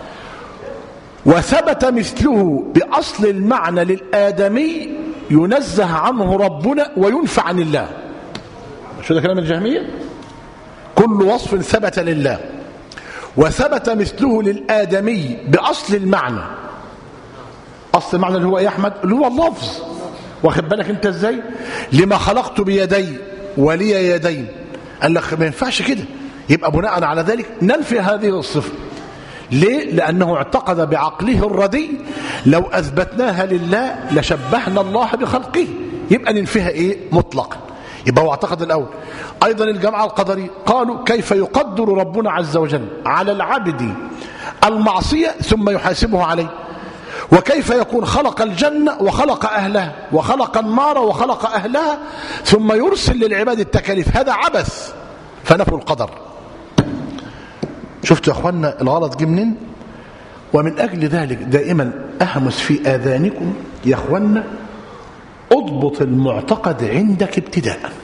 وثبت مثله بأصل المعنى للآدمي ينزه عنه ربنا وينفى عن الله. شو ده كلام الجهمية؟ كل وصف ثبت لله وثبت مثله للآدمي بأصل المعنى. أصل المعنى اللي هو إيه يا أحمد؟ اللي هو اللفظ. واخد بالك أنت إزاي؟ لما خلقت بيدي ولي يدين. قال لك ما ينفعش كده. يبقى بناء على ذلك ننفي هذه الصفة. ليه؟ لأنه اعتقد بعقله الردي لو أثبتناها لله لشبهنا الله بخلقه، يبقى ننفيها إيه؟ مطلقا. يبقى هو اعتقد الأول. أيضا الجماعة القدري قالوا: كيف يقدر ربنا عز وجل على العبد المعصية ثم يحاسبه عليه؟ وكيف يكون خلق الجنة وخلق أهلها وخلق النار وخلق أهلها ثم يرسل للعباد التكاليف؟ هذا عبث. فنفوا القدر. شفتوا يا أخوانا الغلط جه منين؟ ومن أجل ذلك دائما أهمس في آذانكم يا أخوانا، اضبط المعتقد عندك ابتداء.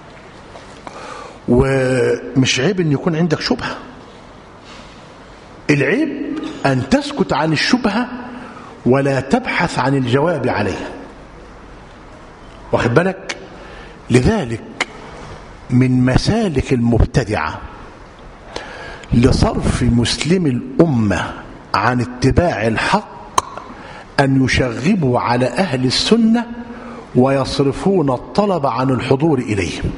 ومش عيب أن يكون عندك شبهة، العيب أن تسكت عن الشبهة ولا تبحث عن الجواب عليها. واخد بالك؟ لذلك من مسالك المبتدعة لصرف مسلم الأمة عن اتباع الحق أن يشغبوا على أهل السنة ويصرفون الطلب عن الحضور إليهم.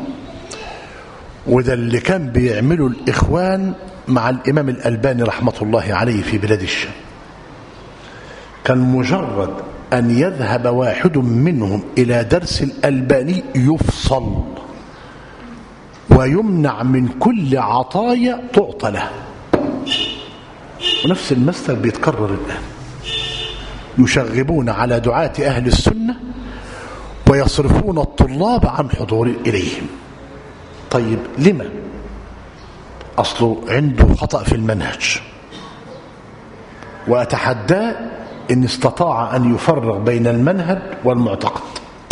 وده اللي كان بيعمله الإخوان مع الإمام الألباني رحمة الله عليه في بلاد الشام. كان مجرد أن يذهب واحد منهم إلى درس الألباني يفصل ويمنع من كل عطايا تعطى له. ونفس المسألة بيتكرر الآن، يشغبون على دعاة أهل السنة ويصرفون الطلاب عن حضور إليهم. طيب لما؟ أصله عنده خطأ في المنهج، وأتحداه إن استطاع أن يفرق بين المنهج والمعتقد،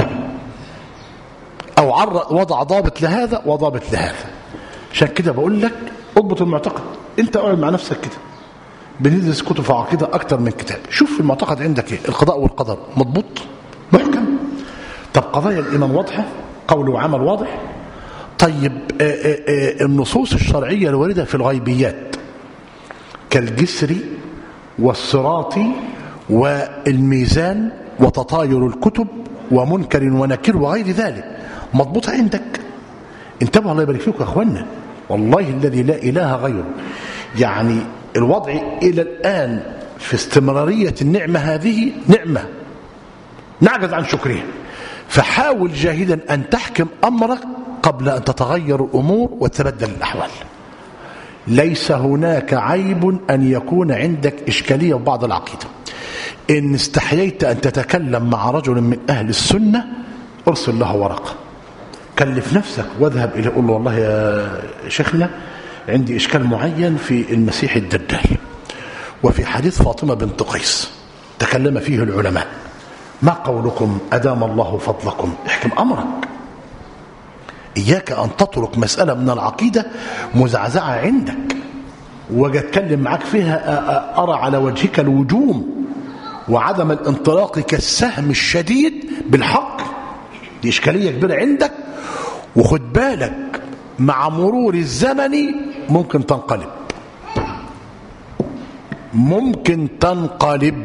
أو وضع ضابط لهذا وضابط لهذا. عشان كده بقول لك اضبط المعتقد. انت اقعد مع نفسك كده، بندرس كتب في عقيدة أكتر من كتاب، شوف المعتقد عندك ايه. القضاء والقدر مضبوط محكم؟ طب قضايا الإيمان واضحة، قول وعمل واضح؟ طيب آآ آآ النصوص الشرعية الواردة في الغيبيات كالجسر والصراط والميزان وتطاير الكتب ومنكر ونكير وغير ذلك مضبوطة عندك؟ انتبهوا الله يبارك فيكم يا اخوانا، والله الذي لا إله غيره. يعني الوضع إلى الآن في استمرارية النعمة هذه نعمة نعجز عن شكرها، فحاول جاهدا أن تحكم أمرك قبل أن تتغير الأمور وتبدل الأحوال. ليس هناك عيب أن يكون عندك إشكالية في بعض العقيدة. إن استحييت أن تتكلم مع رجل من أهل السنة ارسل له ورقة، كلف نفسك واذهب إليه قل له والله يا شيخنا عندي إشكال معين في المسيح الدجال وفي حديث فاطمة بنت قيس تكلم فيه العلماء، ما قولكم أدام الله فضلكم؟ احكم أمرك. إياك أن تترك مسألة من العقيدة مزعزعة عندك وجا اتكلم معاك فيها أرى على وجهك الوجوم وعدم الانطلاق كالسهم الشديد بالحق. دي إشكالية كبيرة عندك، وخد بالك مع مرور الزمن ممكن تنقلب، ممكن تنقلب.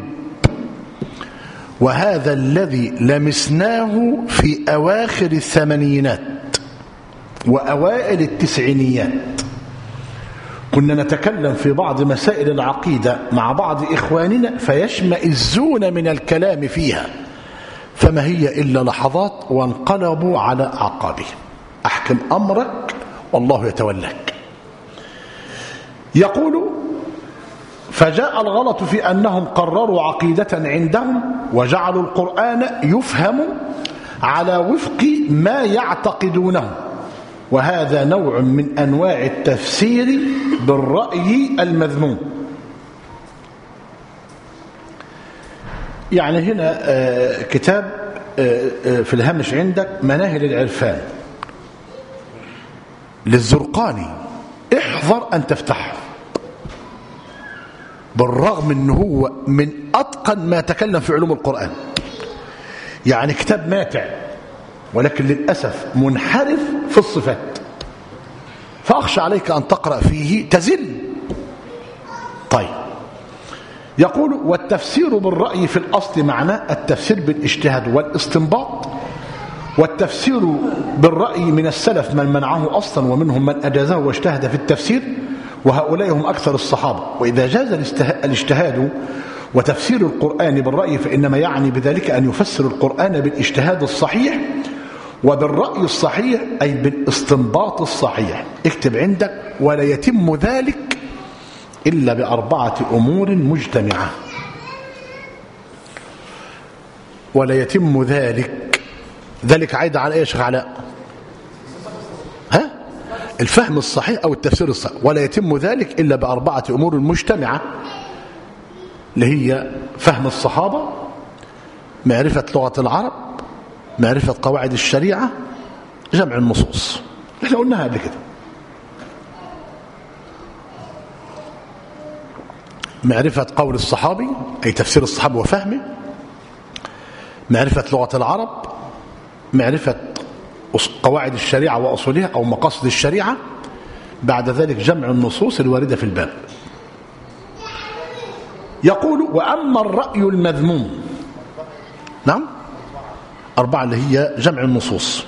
وهذا الذي لمسناه في أواخر الثمانينات وأوائل التسعينيات. كنا نتكلم في بعض مسائل العقيدة مع بعض إخواننا فيشمئزون من الكلام فيها، فما هي إلا لحظات وانقلبوا على أعقابهم. أحكم أمرك والله يتولاك. يقول فجاء الغلط في أنهم قرروا عقيدة عندهم وجعلوا القرآن يفهم على وفق ما يعتقدونه، وهذا نوع من أنواع التفسير بالرأي المذموم. يعني هنا كتاب في الهامش عندك مناهل العرفان للزرقاني، احذر أن تفتحه، بالرغم أنه هو من أتقن ما تكلم في علوم القرآن. يعني كتاب ماتع ولكن للأسف منحرف في الصفات، فأخشى عليك أن تقرأ فيه تزل. طيب يقول والتفسير بالرأي في الأصل معناه التفسير بالاجتهاد والاستنباط، والتفسير بالرأي من السلف من منعه أصلا ومنهم من أجازه واجتهد في التفسير، وهؤلاء هم أكثر الصحابة. وإذا جاز الاجتهاد وتفسير القرآن بالرأي فإنما يعني بذلك أن يفسر القرآن بالاجتهاد الصحيح وبالرأي الصحيح أي بالاستنباط الصحيح. اكتب عندك ولا يتم ذلك إلا بأربعة أمور مجتمعة. ولا يتم ذلك، ذلك عايد على ايش علاء؟ ها؟ الفهم الصحيح أو التفسير الصحيح. ولا يتم ذلك إلا بأربعة أمور مجتمعة. اللي هي فهم الصحابة، معرفة لغة العرب، معرفة قواعد الشريعة، جمع النصوص. احنا قلناها قبل كده. معرفة قول الصحابي أي تفسير الصحابة وفهمه، معرفة لغة العرب، معرفة قواعد الشريعة وأصولها أو مقاصد الشريعة، بعد ذلك جمع النصوص الواردة في الباب. يقول وأما الرأي المذموم، نعم أربعة اللي هي جمع النصوص.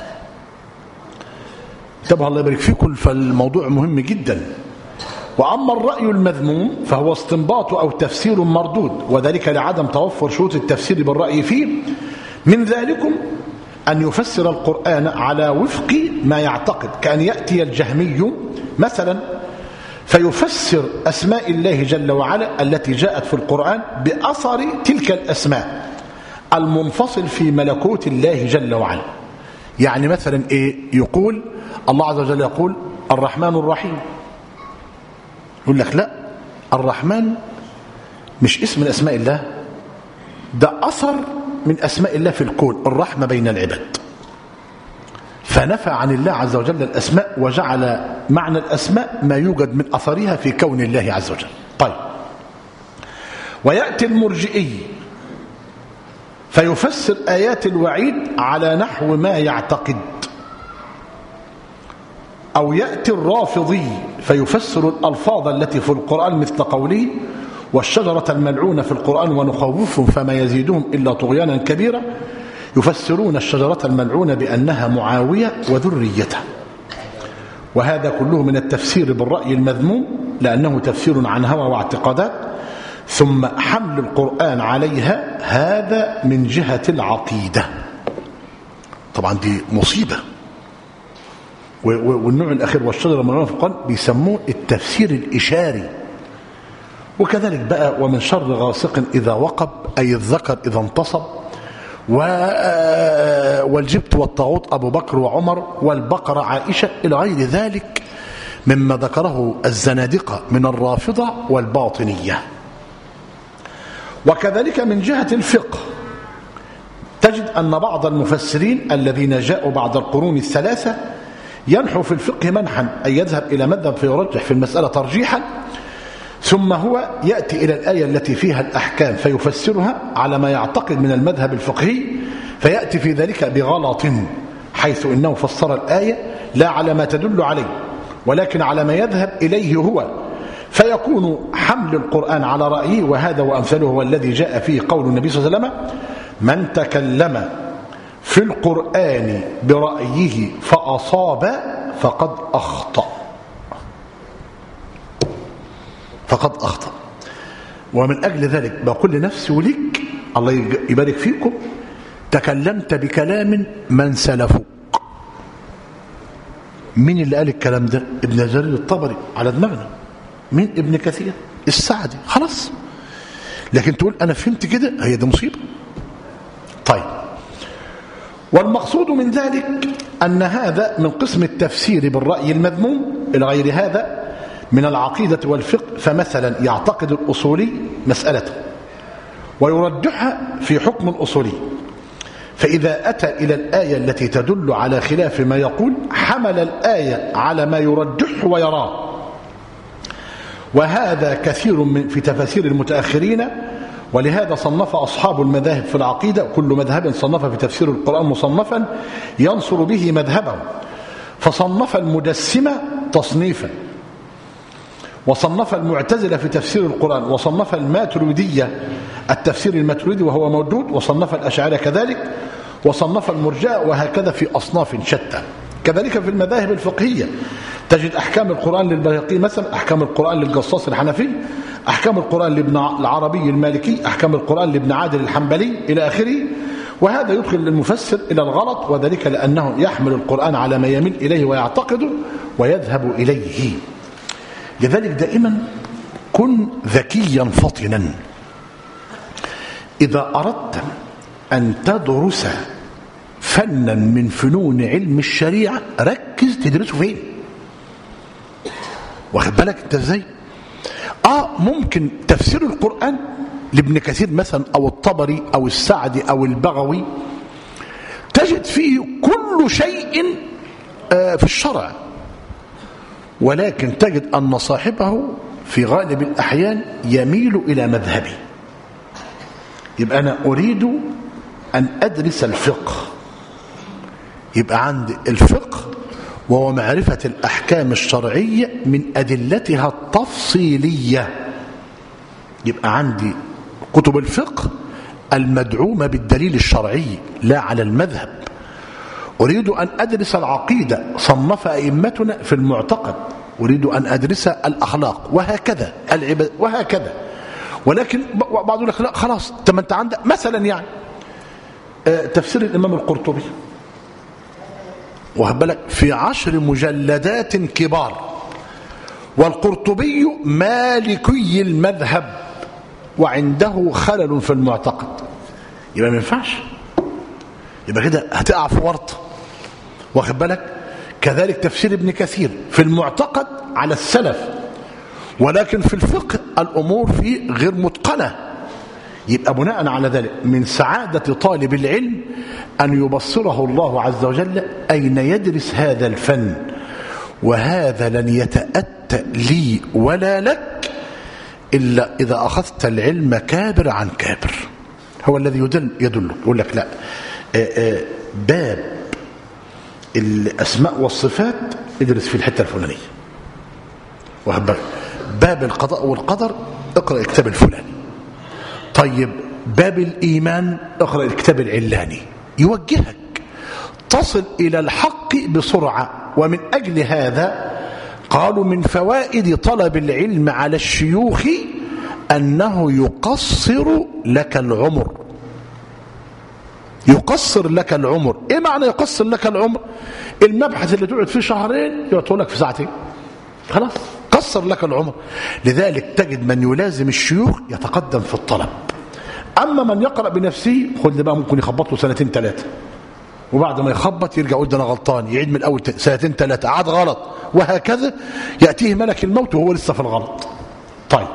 انتبهوا الله يبارك فيكم، فالموضوع مهم جدا. وأما الرأي المذموم فهو استنباط أو تفسير مردود، وذلك لعدم توفر شروط التفسير بالرأي فيه. من ذلكم أن يفسر القرآن على وفق ما يعتقد، كأن يأتي الجهمي مثلا فيفسر أسماء الله جل وعلا التي جاءت في القرآن بأثر تلك الأسماء المنفصل في ملكوت الله جل وعلا. يعني مثلا إيه؟ يقول الله عز وجل يقول الرحمن الرحيم، يقول لك لا، الرحمن مش اسم من أسماء الله، ده أثر من أسماء الله في الكون، الرحمة بين العباد. فنفى عن الله عز وجل الأسماء وجعل معنى الأسماء ما يوجد من أثرها في كون الله عز وجل. طيب، ويأتي المرجئي فيفسر آيات الوعيد على نحو ما يعتقد، أو يأتي الرافضي فيفسر الألفاظ التي في القرآن مثل قوله والشجرة الملعونة في القرآن ونخوفهم فما يزيدهم إلا طغيانا كبيرا، يفسرون الشجرة الملعونة بأنها معاوية وذريته. وهذا كله من التفسير بالرأي المذموم، لأنه تفسير عن هوى واعتقادات. ثم حمل القرآن عليها، هذا من جهة العقيدة. طبعا دي مصيبة. والنوع الأخير والشجرة الملعونة في القرآن بيسموه التفسير الإشاري. وكذلك بقى ومن شر غاسق إذا وقب، أي الذكر إذا انتصب، والجبت والطاغوت أبو بكر وعمر، والبقرة عائشة، إلى غير ذلك مما ذكره الزنادقة من الرافضة والباطنية. وكذلك من جهة الفقه تجد أن بعض المفسرين الذين جاءوا بعد القرون الثلاثة ينحو في الفقه منحا، أي يذهب إلى مذهب فيرجح في المسألة ترجيحا، ثم هو يأتي إلى الآية التي فيها الأحكام فيفسرها على ما يعتقد من المذهب الفقهي، فيأتي في ذلك بغلط، حيث إنه فسر الآية لا على ما تدل عليه ولكن على ما يذهب إليه هو، فيكون حمل القرآن على رأيه. وهذا وأمثله هو الذي جاء فيه قول النبي صلى الله عليه وسلم من تكلم في القرآن برأيه فأصاب فقد أخطأ، فقد أخطأ. ومن أجل ذلك بقول لنفسي ولك الله يبارك فيكم، تكلمت بكلام من سلفوك. مين اللي قال الكلام ده؟ ابن جرير الطبري على دماغنا. مين؟ ابن كثير، السعدي، خلاص. لكن تقول أنا فهمت كده، هي دي مصيبة. طيب، والمقصود من ذلك أن هذا من قسم التفسير بالرأي المذموم. إلى غير هذا من العقيدة والفقه، فمثلا يعتقد الأصولي مسألة ويرجحها في حكم الأصولي، فإذا أتى إلى الآية التي تدل على خلاف ما يقول حمل الآية على ما يرجحه ويراه. وهذا كثير من في تفاسير المتأخرين، ولهذا صنف أصحاب المذاهب في العقيدة، كل مذهب صنف في تفسير القرآن مصنفا ينصر به مذهبه، فصنف المجسمة تصنيفا، وصنف المعتزلة في تفسير القرآن، وصنف الماتريدية التفسير الماتريدي وهو موجود، وصنف الأشاعرة كذلك، وصنف المرجئة، وهكذا في أصناف شتى. كذلك في المذاهب الفقهية تجد أحكام القرآن للبيهقي مثلا، أحكام القرآن للجصاص الحنفي، أحكام القرآن لابن العربي المالكي، أحكام القرآن لابن عادل الحنبلي إلى آخره. وهذا يدخل المفسر إلى الغلط، وذلك لأنه يحمل القرآن على ما يميل إليه ويعتقده ويذهب إليه. لذلك دائما كن ذكيا فطنا. إذا أردت أن تدرس فنا من فنون علم الشريعة ركز تدرسه فين، واخد بالك انت ازاي؟ آه ممكن تفسير القرآن لابن كثير مثلا أو الطبري أو السعدي أو البغوي تجد فيه كل شيء آه في الشرع، ولكن تجد أن صاحبه في غالب الأحيان يميل إلى مذهبه. يبقى أنا أريد أن أدرس الفقه، يبقى عندي الفقه وهو معرفة الأحكام الشرعية من أدلتها التفصيلية. يبقى عندي كتب الفقه المدعومة بالدليل الشرعي لا على المذهب. أريد أن أدرس العقيدة، صنف أئمتنا في المعتقد. أريد أن أدرس الأخلاق، وهكذا العباد وهكذا. ولكن بعض يقول لك لا خلاص، طب انت عندك مثلا يعني تفسير الإمام القرطبي، واخد بالك، في عشر مجلدات كبار، والقرطبي مالكي المذهب وعنده خلل في المعتقد، يبقى ما ينفعش، يبقى كده هتقع في ورطه، واخد بالك. كذلك تفسير ابن كثير في المعتقد على السلف، ولكن في الفقه الأمور فيه غير متقنة. يبقى بناء على ذلك من سعادة طالب العلم أن يبصره الله عز وجل أين يدرس هذا الفن، وهذا لن يتأتى لي ولا لك إلا إذا أخذت العلم كابر عن كابر. هو الذي يدل يدلك، يقول لك لا آآ آآ باب الأسماء والصفات ادرس في الحتة الفلانية، وهبك باب القضاء والقدر اقرأ الكتاب الفلاني. طيب باب الإيمان اقرأ الكتاب العلاني، يوجهك تصل إلى الحق بسرعة. ومن أجل هذا قالوا من فوائد طلب العلم على الشيوخ أنه يقصر لك العمر. يقصر لك العمر. إيه معنى يقصر لك العمر؟ المبحث اللي تقعد فيه شهرين يعطوا لك في ساعتين، خلاص قصر لك العمر. لذلك تجد من يلازم الشيوخ يتقدم في الطلب. أما من يقرأ بنفسه خد بقى ممكن يخبط له سنتين ثلاثة، وبعد ما يخبط يرجع يقول ده أنا غلطان، يعيد من الأول سنتين ثلاثة، عاد غلط، وهكذا يأتيه ملك الموت وهو لسه في الغلط. طيب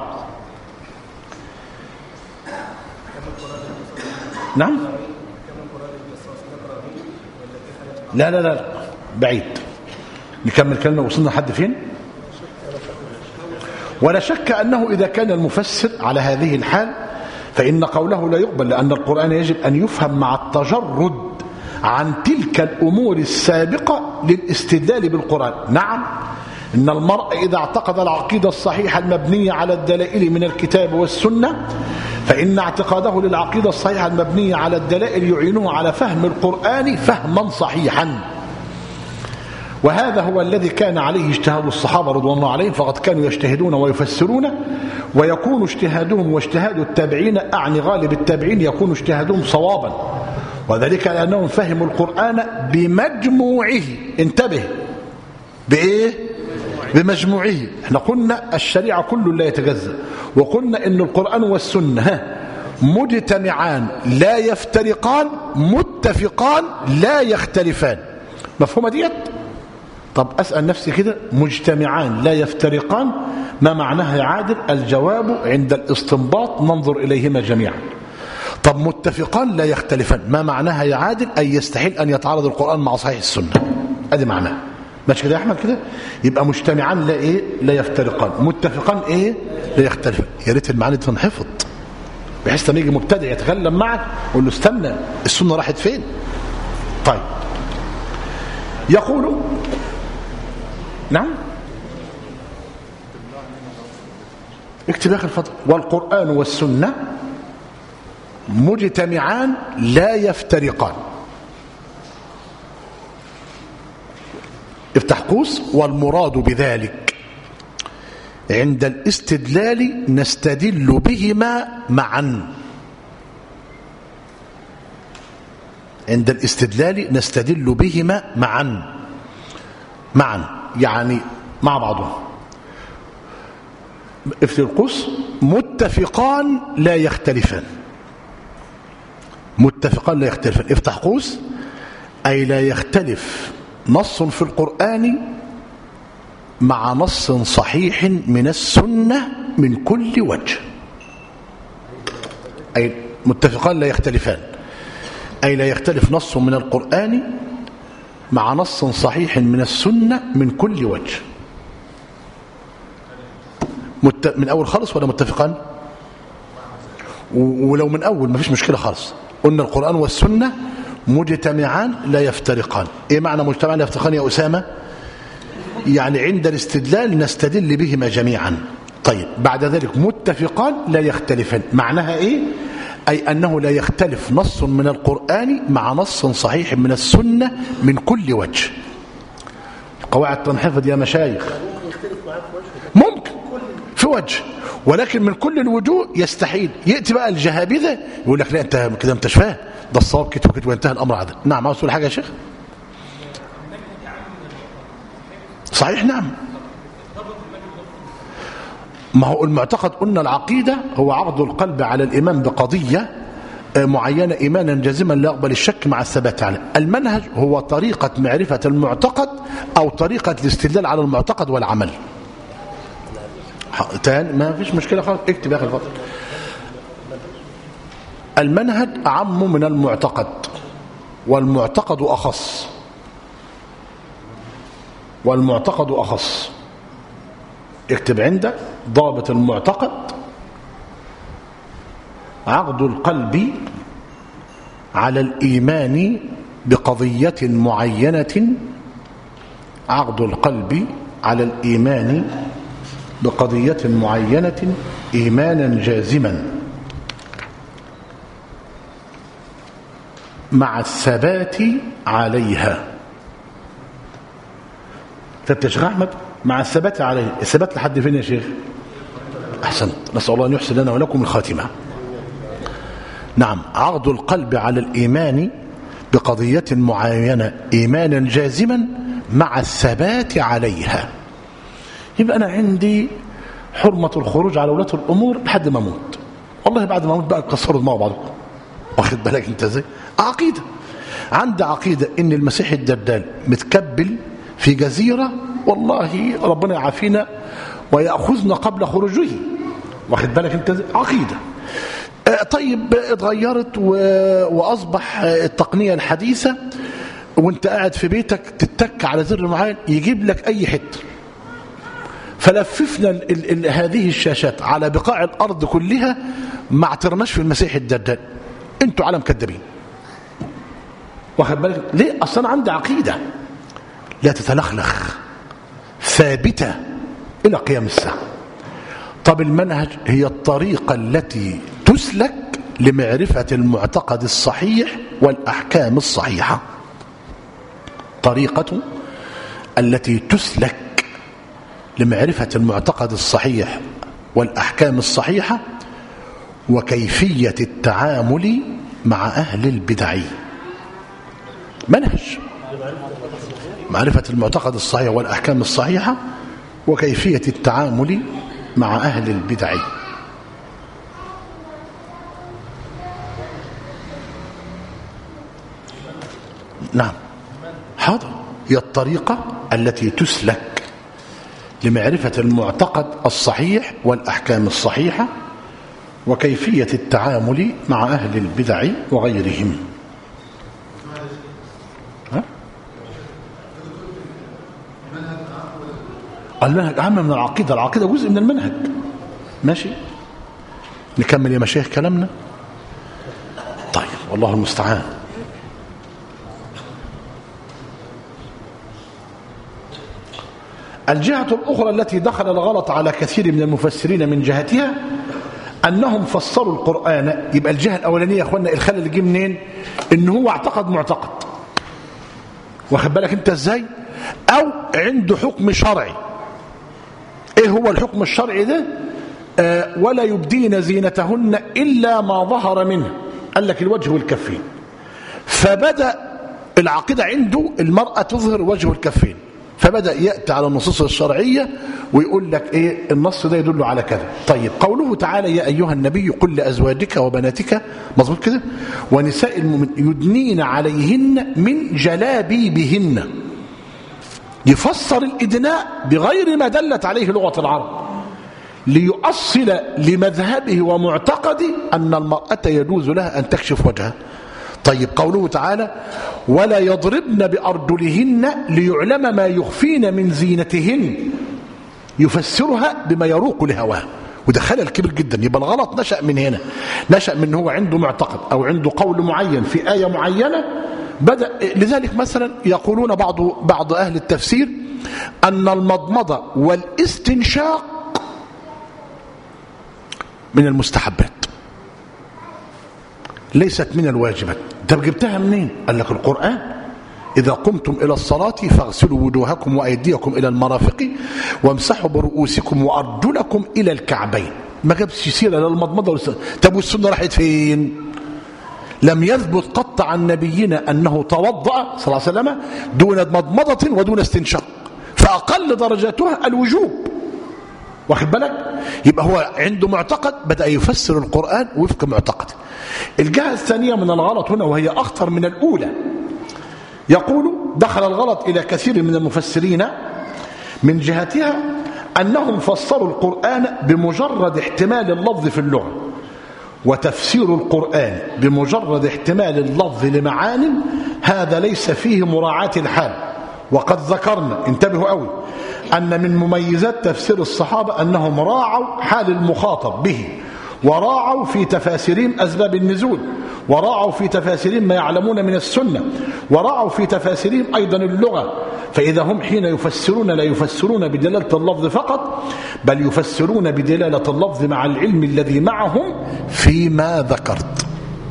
نعم، لا لا لا بعيد، نكمل كلمة. وصلنا لحد فين؟ ولا شك أنه إذا كان المفسر على هذه الحال فإن قوله لا يقبل، لأن القرآن يجب أن يفهم مع التجرد عن تلك الأمور السابقة للاستدلال بالقرآن. نعم، إن المرء إذا اعتقد العقيدة الصحيحة المبنية على الدلائل من الكتاب والسنة فإن اعتقاده للعقيدة الصحيحة المبنية على الدلائل يعينه على فهم القرآن فهما صحيحا. وهذا هو الذي كان عليه اجتهاد الصحابة رضوان الله عليهم، فقد كانوا يجتهدون ويفسرون، ويكون اجتهادهم واجتهاد التابعين، أعني غالب التابعين، يكون اجتهادهم صوابا، وذلك لأنهم فهموا القرآن بمجموعه. انتبه، بإيه؟ بمجموعه. احنا قلنا الشريعة كله لا يتجزأ، وقلنا إن القرآن والسنة مجتمعان لا يفترقان، متفقان لا يختلفان. مفهومة ديت؟ طب أسأل نفسي كده، مجتمعان لا يفترقان ما معناها يا عادل؟ الجواب عند الاستنباط ننظر إليهما جميعا. طب متفقان لا يختلفان ما معناها يا عادل؟ أي يستحيل أن يتعارض القرآن مع صحيح السنة. أدي معناه، ماشي كده يا أحمد كده؟ يبقى مجتمعان لا إيه؟ لا يفترقان، متفقان إيه؟ لا يختلفان. يا ريت المعاني تنحفظ بحيث لما يجي مبتدئ يتكلم معك قول له استنى السنة راحت فين. طيب يقول نعم، اكتب يا اخي الفضل. والقرآن والسنة مجتمعان لا يفترقان. افتح قوس. والمراد بذلك عند الاستدلال نستدل بهما معا. عند الاستدلال نستدل بهما معا معا يعني مع بعضهم. افتح القوس. متفقان لا يختلفان. متفقان لا يختلفان. افتح قوس. أي لا يختلف نص في القرآن مع نص صحيح من السنة من كل وجه، أي متفقان لا يختلفان، أي لا يختلف نص من القرآن مع نص صحيح من السنة من كل وجه. مت... من أول خالص ولا متفقان؟ و... ولو من أول ما فيش مشكلة خالص. قلنا القرآن والسنة مجتمعان لا يفترقان. إيه معنى مجتمعان لا يفترقان يا أسامة؟ يعني عند الاستدلال نستدل بهما جميعا. طيب بعد ذلك متفقان لا يختلفان، معناها إيه؟ أي أنه لا يختلف نص من القرآن مع نص صحيح من السنة من كل وجه. قواعد تنحفظ يا مشايخ. ممكن في وجه، ولكن من كل الوجوه يستحيل. يأتي بقى الجهابذة يقول لك لا أنت كده انت مش فاهم، ده الصواب كده وكده وانتهى الأمر عدل. نعم، عاوز تقول حاجة يا شيخ؟ صحيح نعم. ما هو المعتقد قلنا العقيدة هو عقد القلب على الإيمان بقضية معينة إيمانا جازما لا يقبل الشك مع الثبات عليه. المنهج هو طريقة معرفة المعتقد أو طريقة الاستدلال على المعتقد والعمل. تاني ما فيش مشكلة خالص، اكتب يا أخي الفضل. المنهج أعم من المعتقد، والمعتقد أخص، والمعتقد أخص. اكتب عندك ضابط المعتقد: عقد القلب على الإيمان بقضية معينة، عقد القلب على الإيمان بقضية معينة إيمانا جازما مع الثبات عليها. طب يا شيخ أحمد مع الثبات عليه، الثبات لحد فين يا شيخ؟ أحسنت، نسأل الله أن يحسن لنا ولكم الخاتمة. نعم، عقد القلب على الإيمان بقضية معينة إيمانا جازما مع الثبات عليها. يبقى أنا عندي حرمة الخروج على ولاة الأمور لحد ما أموت. والله بعد ما أموت بقى كسروا مع بعض. واخد بالك أنت إزاي؟ عقيدة، عندي عقيدة إن المسيح الدجال متكبل في جزيرة، والله ربنا يعافينا ويأخذنا قبل خروجه. واخد بالك أنت إزاي؟ عقيدة. طيب اتغيرت وأصبح التقنية الحديثة وانت قاعد في بيتك تتك على زر معين يجيب لك أي حتة، فلففنا ال ال هذه الشاشات على بقاع الأرض كلها، ما اعترناش في المسيح الدجال. انتوا عالم كذابين. واخد بالك ليه؟ أصلا عندي عقيدة لا تتلخلخ ثابتة إلى قيام الساعة. طب المنهج هي الطريقة التي تسلك لمعرفة المعتقد الصحيح والأحكام الصحيحة، طريقة التي تسلك لمعرفة المعتقد الصحيح والأحكام الصحيحة وكيفية التعامل مع أهل البدع. منهج معرفة المعتقد الصحيح والأحكام الصحيحة وكيفية التعامل مع أهل البدع. نعم حاضر، هي الطريقة التي تسلك لمعرفة المعتقد الصحيح والأحكام الصحيحة وكيفية التعامل مع أهل البدع وغيرهم. ها؟ المنهج أهم من العقيدة، العقيدة جزء من المنهج. ماشي، نكمل يا مشايخ كلامنا. طيب والله المستعان. الجهة الأخرى التي دخل الغلط على كثير من المفسرين من جهتها أنهم فسروا القرآن. يبقى الجهة الأولانية يا أخوانا الخلل اللي جه منين؟ إن هو اعتقد معتقد، واخد بالك أنت إزاي؟ أو عنده حكم شرعي. إيه هو الحكم الشرعي ده؟ آه ولا يبدين زينتهن إلا ما ظهر منه، قال لك الوجه والكفين. فبدأ العقيدة عنده المرأة تظهر وجه والكفين، فبدأ يأتي على النصوص الشرعية ويقول لك إيه النص ده يدل على كذا. طيب قوله تعالى يا أيها النبي قل لأزواجك وبناتك، مظبوط كده، ونساء المؤمنين يدنين عليهن من جلابيبهن. يفسر الإدناء بغير ما دلت عليه لغة العرب ليؤصل لمذهبه ومعتقده أن المرأة يجوز لها أن تكشف وجهها. طيب قوله تعالى ولا يضربن بأرجلهن ليعلم ما يخفين من زينتهن، يفسرها بما يروق لهواه، وده خلل كبير جدا. يبقى الغلط نشأ من هنا، نشأ من هو عنده معتقد أو عنده قول معين في آية معينة بدأ. لذلك مثلا يقولون بعض بعض أهل التفسير أن المضمضة والاستنشاق من المستحبات ليست من الواجبات. طب جبتها منين؟ قال لك القرآن إذا قمتم إلى الصلاة فاغسلوا وجوهكم وأيديكم إلى المرافق وامسحوا برؤوسكم وأرجلكم إلى الكعبين. ما جابش سيرة للمضمضة والاستنشاق. طب والسنة راحت فين؟ لم يثبت قط عن نبينا أنه توضأ صلى الله عليه وسلم دون مضمضة ودون استنشاق، فأقل درجاتها الوجوب. واخد بالك؟ يبقى هو عنده معتقد بدأ يفسر القرآن وفق معتقده. الجهة الثانية من الغلط هنا وهي أخطر من الأولى، يقول دخل الغلط إلى كثير من المفسرين من جهتها أنهم فسروا القرآن بمجرد احتمال اللفظ في اللغة، وتفسير القرآن بمجرد احتمال اللفظ لمعان هذا ليس فيه مراعاة الحال. وقد ذكرنا انتبهوا قوي أن من مميزات تفسير الصحابة أنهم راعوا حال المخاطب به، وراعوا في تفاسيرهم أسباب النزول، وراعوا في تفاسيرهم ما يعلمون من السنة، وراعوا في تفاسيرهم أيضا اللغة. فإذا هم حين يفسرون لا يفسرون بدلالة اللفظ فقط، بل يفسرون بدلالة اللفظ مع العلم الذي معهم فيما ذكرت.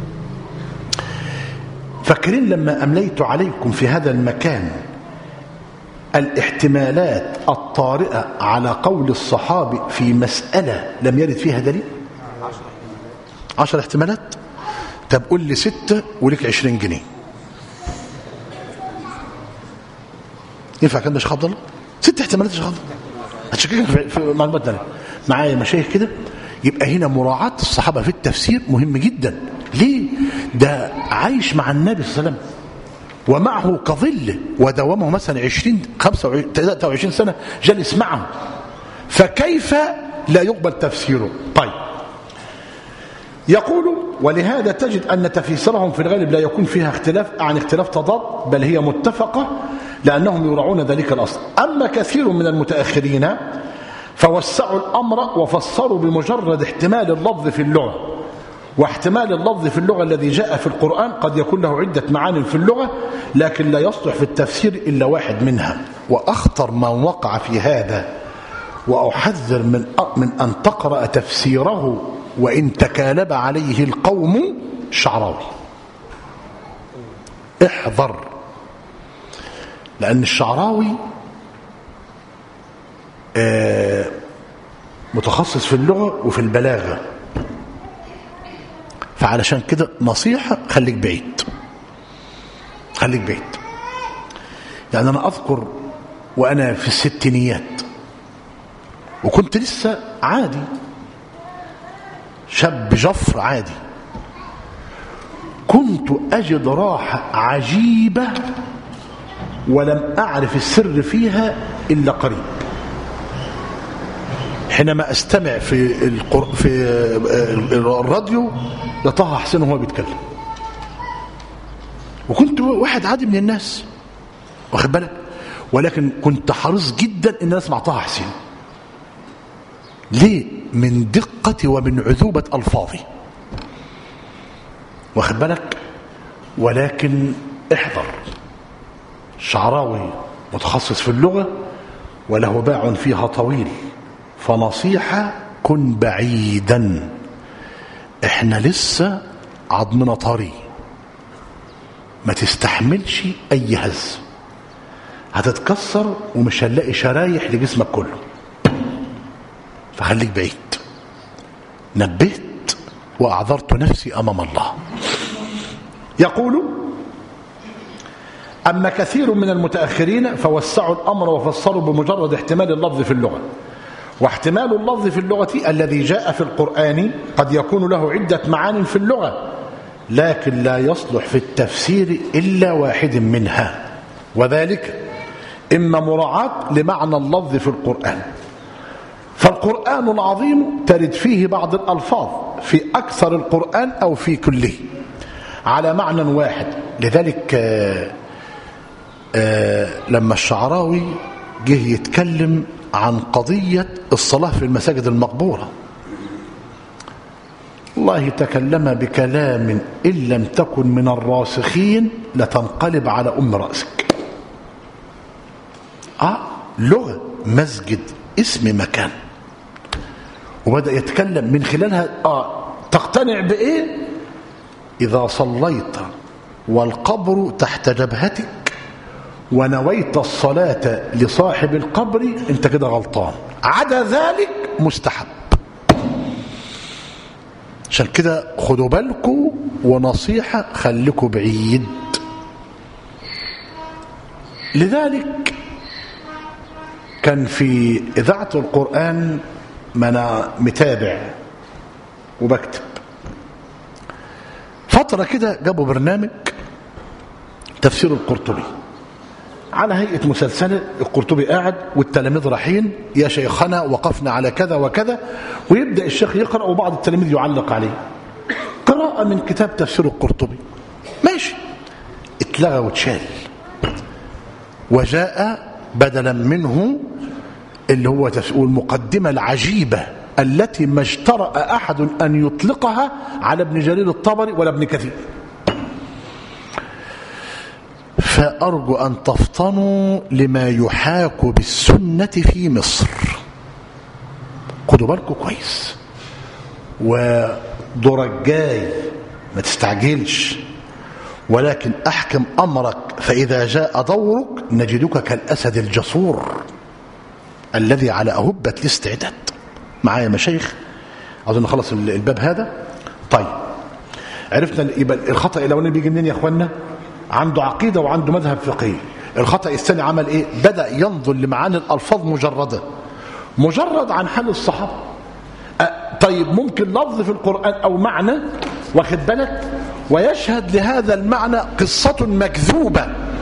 فاكرين لما أمليت عليكم في هذا المكان الاحتمالات الطارئة على قول الصحابي في مسألة لم يرد فيها دليل؟ عشر احتمالات. طب قول لي ستة ولك عشرين جنيه. ينفع كان ده شيخ عبد الله؟ ست احتمالات يا شيخ عبد الله. هتشككك في معلومات ده معايا مشايخ كده. يبقى هنا مراعاة الصحابة في التفسير مهم جدا. ليه؟ ده عايش مع النبي صلى الله عليه وسلم ومعه كظل ودوامه مثلا عشرين خمسة وعشرين ثلاثة وعشرين سنة جلس معه، فكيف لا يقبل تفسيره؟ طيب يقول ولهذا تجد أن تفسيرهم في الغالب لا يكون فيها اختلاف عن اختلاف تضاد، بل هي متفقة لأنهم يراعون ذلك الأصل. أما كثير من المتأخرين فوسعوا الأمر وفسروا بمجرد احتمال اللفظ في اللغة، واحتمال اللفظ في اللغة الذي جاء في القرآن قد يكون له عدة معان في اللغة، لكن لا يصلح في التفسير إلا واحد منها. وأخطر من وقع في هذا وأحذر من من أن تقرأ تفسيره وإن تكالب عليه القوم الشعراوي. احذر، لأن الشعراوي متخصص في اللغة وفي البلاغة، فعلشان كده نصيحة خليك بعيد، خليك بعيد. يعني أنا أذكر وأنا في الستينيات وكنت لسه عادي شاب جفر عادي، كنت أجد راحة عجيبة ولم أعرف السر فيها إلا قريب، حينما أستمع في القر... في الراديو لطه حسين وهو بيتكلم، وكنت واحد عادي من الناس واخد بالك، ولكن كنت حريص جدا ان اسمع طه حسين. ليه؟ من دقة ومن عذوبة ألفاظه واخد بالك. ولكن احذر، الشعراوي متخصص في اللغة وله باع فيها طويل، فنصيحة كن بعيدا، احنا لسه عظمنا طري، ما تستحملش اي هز، هتتكسر ومش هنلاقي شرايح لجسمك كله، فخليك بعيد. نبهت واعذرت نفسي امام الله. يقول أما كثير من المتأخرين فوسعوا الأمر وفسروا بمجرد احتمال اللفظ في اللغة، واحتمال اللفظ في اللغة الذي جاء في القرآن قد يكون له عدة معان في اللغة، لكن لا يصلح في التفسير إلا واحد منها، وذلك إما مراعاة لمعنى اللفظ في القرآن. فالقرآن العظيم ترد فيه بعض الألفاظ في أكثر القرآن أو في كله على معنى واحد. لذلك آآ آآ لما الشعراوي جه يتكلم عن قضية الصلاة في المساجد المقبورة، الله تكلم بكلام إن لم تكن من الراسخين لتنقلب على أم رأسك. آه لغة مسجد اسم مكان، وبدأ يتكلم من خلالها. آه تقتنع بإيه؟ إذا صليت والقبر تحت جبهتك ونويت الصلاة لصاحب القبر انت كده غلطان، عدا ذلك مستحب. عشان كده خدوا بالكم، ونصيحة خليكم بعيد. لذلك كان في إذاعة القرآن، ما أنا متابع وبكتب فترة كده، جابوا برنامج تفسير القرطبي على هيئة مسلسلة. القرطبي قاعد والتلاميذ رايحين، يا شيخنا وقفنا على كذا وكذا، ويبدأ الشيخ يقرأ وبعض التلاميذ يعلق عليه. قراءة من كتاب تفسير القرطبي ماشي، اتلغى واتشال، وجاء بدلا منه اللي هو المقدمة العجيبة التي ما اجترأ أحد أن يطلقها على ابن جرير الطبري ولا ابن كثير. فأرجو أن تفطنوا لما يحاك بالسنة في مصر. خدوا بالكم كويس، ودورك جاي ما تستعجلش، ولكن أحكم أمرك، فإذا جاء دورك نجدك كالأسد الجسور الذي على أهبة الاستعداد. معايا مشايخ؟ عاوزين نخلص الباب هذا. طيب عرفنا يبقى الخطأ الأولاني بيجي منين يا أخوانا؟ عنده عقيدة وعنده مذهب فقهي. الخطأ الثاني عمل إيه؟ بدأ ينظر لمعاني الألفاظ مجردة، مجرد عن حال الصحابة. أه طيب ممكن لفظ في القرآن أو معنى، واخد بالك، ويشهد لهذا المعنى قصة مكذوبة.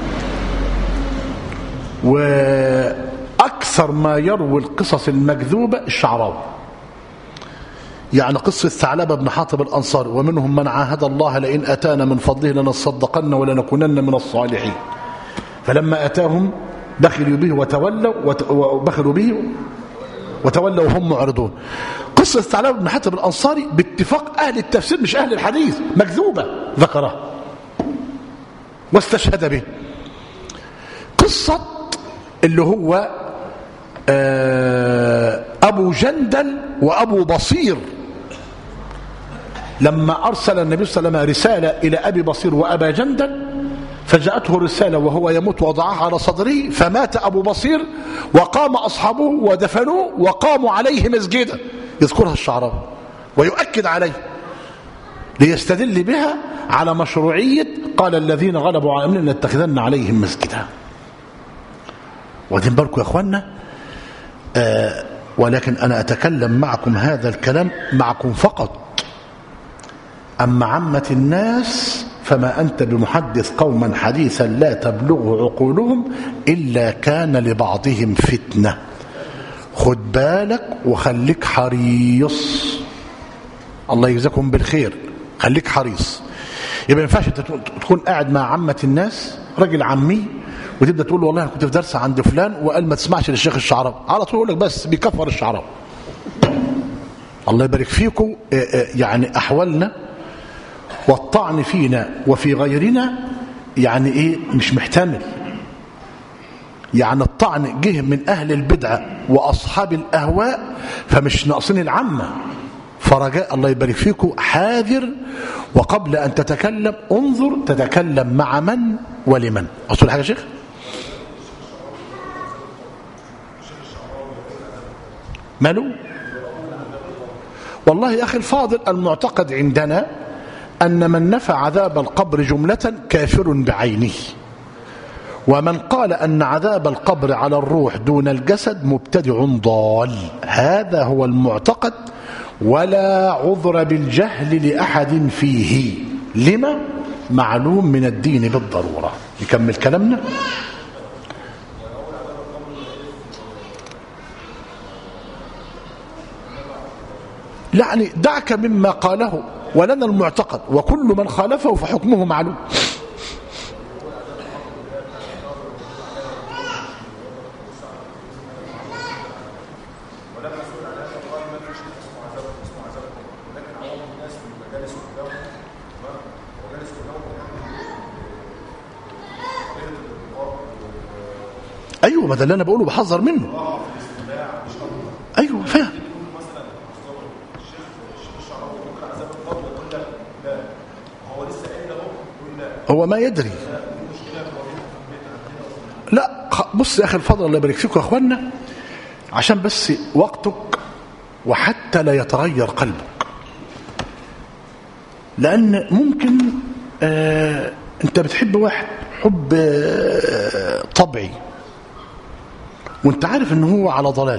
وأكثر ما يروي القصص المكذوبة الشعراوي. يعني قصة ثعلبة بن حاطب الأنصاري، ومنهم من عاهد الله لئن أتانا من فضله لنصدقن ولنكونن من الصالحين، فلما أتاهم بخلوا به وتولوا وبخلوا به وتولوا وهم معرضون. قصة ثعلبة بن حاطب الأنصاري باتفاق أهل التفسير مش أهل الحديث مكذوبة، ذكرها واستشهد به. قصة اللي هو أبو جندل وأبو بصير، لما أرسل النبي صلى الله عليه وسلم رسالة إلى أبي بصير وأبا جندل، فجاءته رسالة وهو يموت وضعها على صدره، فمات أبو بصير وقام أصحابه ودفنوه وقاموا عليه مسجدا. يذكرها الشعراوي ويؤكد عليه ليستدل بها على مشروعية قال الذين غلبوا على أمرنا لنتخذن عليهم مسجدا. ودين بالكم يا أخوانا، آه ولكن أنا أتكلم معكم هذا الكلام معكم فقط. أما عامة الناس فما أنت بمحدث قوما حديثا لا تبلغه عقولهم إلا كان لبعضهم فتنة. خد بالك وخليك حريص، الله يجزاكم بالخير، خليك حريص. يبقى ما ينفعش انت تكون قاعد مع عامة الناس راجل عمي وتبدا تقول له والله انا كنت في درس عند فلان وقال ما تسمعش للشيخ الشعراوي، على طول يقول لك بس بيكفر الشعراوي. الله يبارك فيكم. يعني احوالنا والطعن فينا وفي غيرنا يعني ايه مش محتمل. يعني الطعن جه من اهل البدعه واصحاب الاهواء، فمش ناقصين العامه. فرجاء الله يبارك فيكم حاذر، وقبل ان تتكلم انظر تتكلم مع من ولمن. اصل حاجه يا شيخ ماله؟ والله يا اخي الفاضل، المعتقد عندنا ان من نفى عذاب القبر جمله كافر بعينه، ومن قال ان عذاب القبر على الروح دون الجسد مبتدع ضال. هذا هو المعتقد، ولا عذر بالجهل لأحد فيه. لما؟ معلوم من الدين بالضرورة. نكمل كلامنا. يعني دعك مما قاله، ولنا المعتقد، وكل من خالفه فحكمه معلوم. ايوه، ما ده اللي انا بقوله، بحذر منه. ايوه فاهم. هو ما يدري. لا بص يا اخي الفضل، الله يبارك فيكم يا اخوانا، عشان بس وقتك وحتى لا يتغير قلبك، لان ممكن آه انت بتحب واحد حب آه طبيعي، وانت عارف ان هو على ضلال،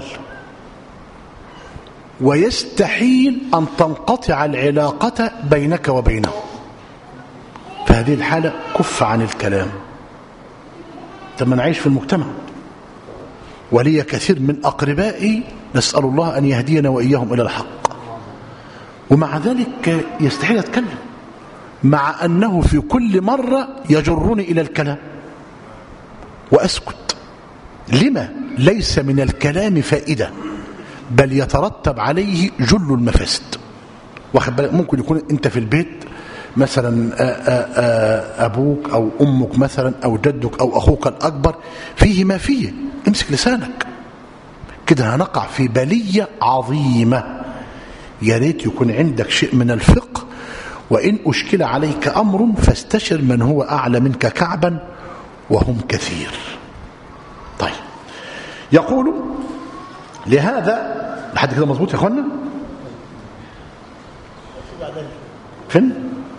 ويستحيل ان تنقطع العلاقة بينك وبينه. في هذه الحالة كف عن الكلام. لما نعيش في المجتمع، ولي كثير من أقربائي نسأل الله أن يهدينا وإياهم إلى الحق، ومع ذلك يستحيل أتكلم، مع أنه في كل مرة يجرني إلى الكلام وأسكت. لما؟ ليس من الكلام فائدة، بل يترتب عليه جل المفاسد. واخد بالك؟ ممكن يكون أنت في البيت مثلا أبوك أو أمك مثلا أو جدك أو أخوك الأكبر فيه ما فيه، امسك لسانك كده، هنقع في بلية عظيمة. يا ريت يكون عندك شيء من الفقه، وإن أشكل عليك أمر فاستشر من هو أعلى منك كعبا وهم كثير. طيب، يقول لهذا لحد كده مظبوط يا أخوانا؟ فين؟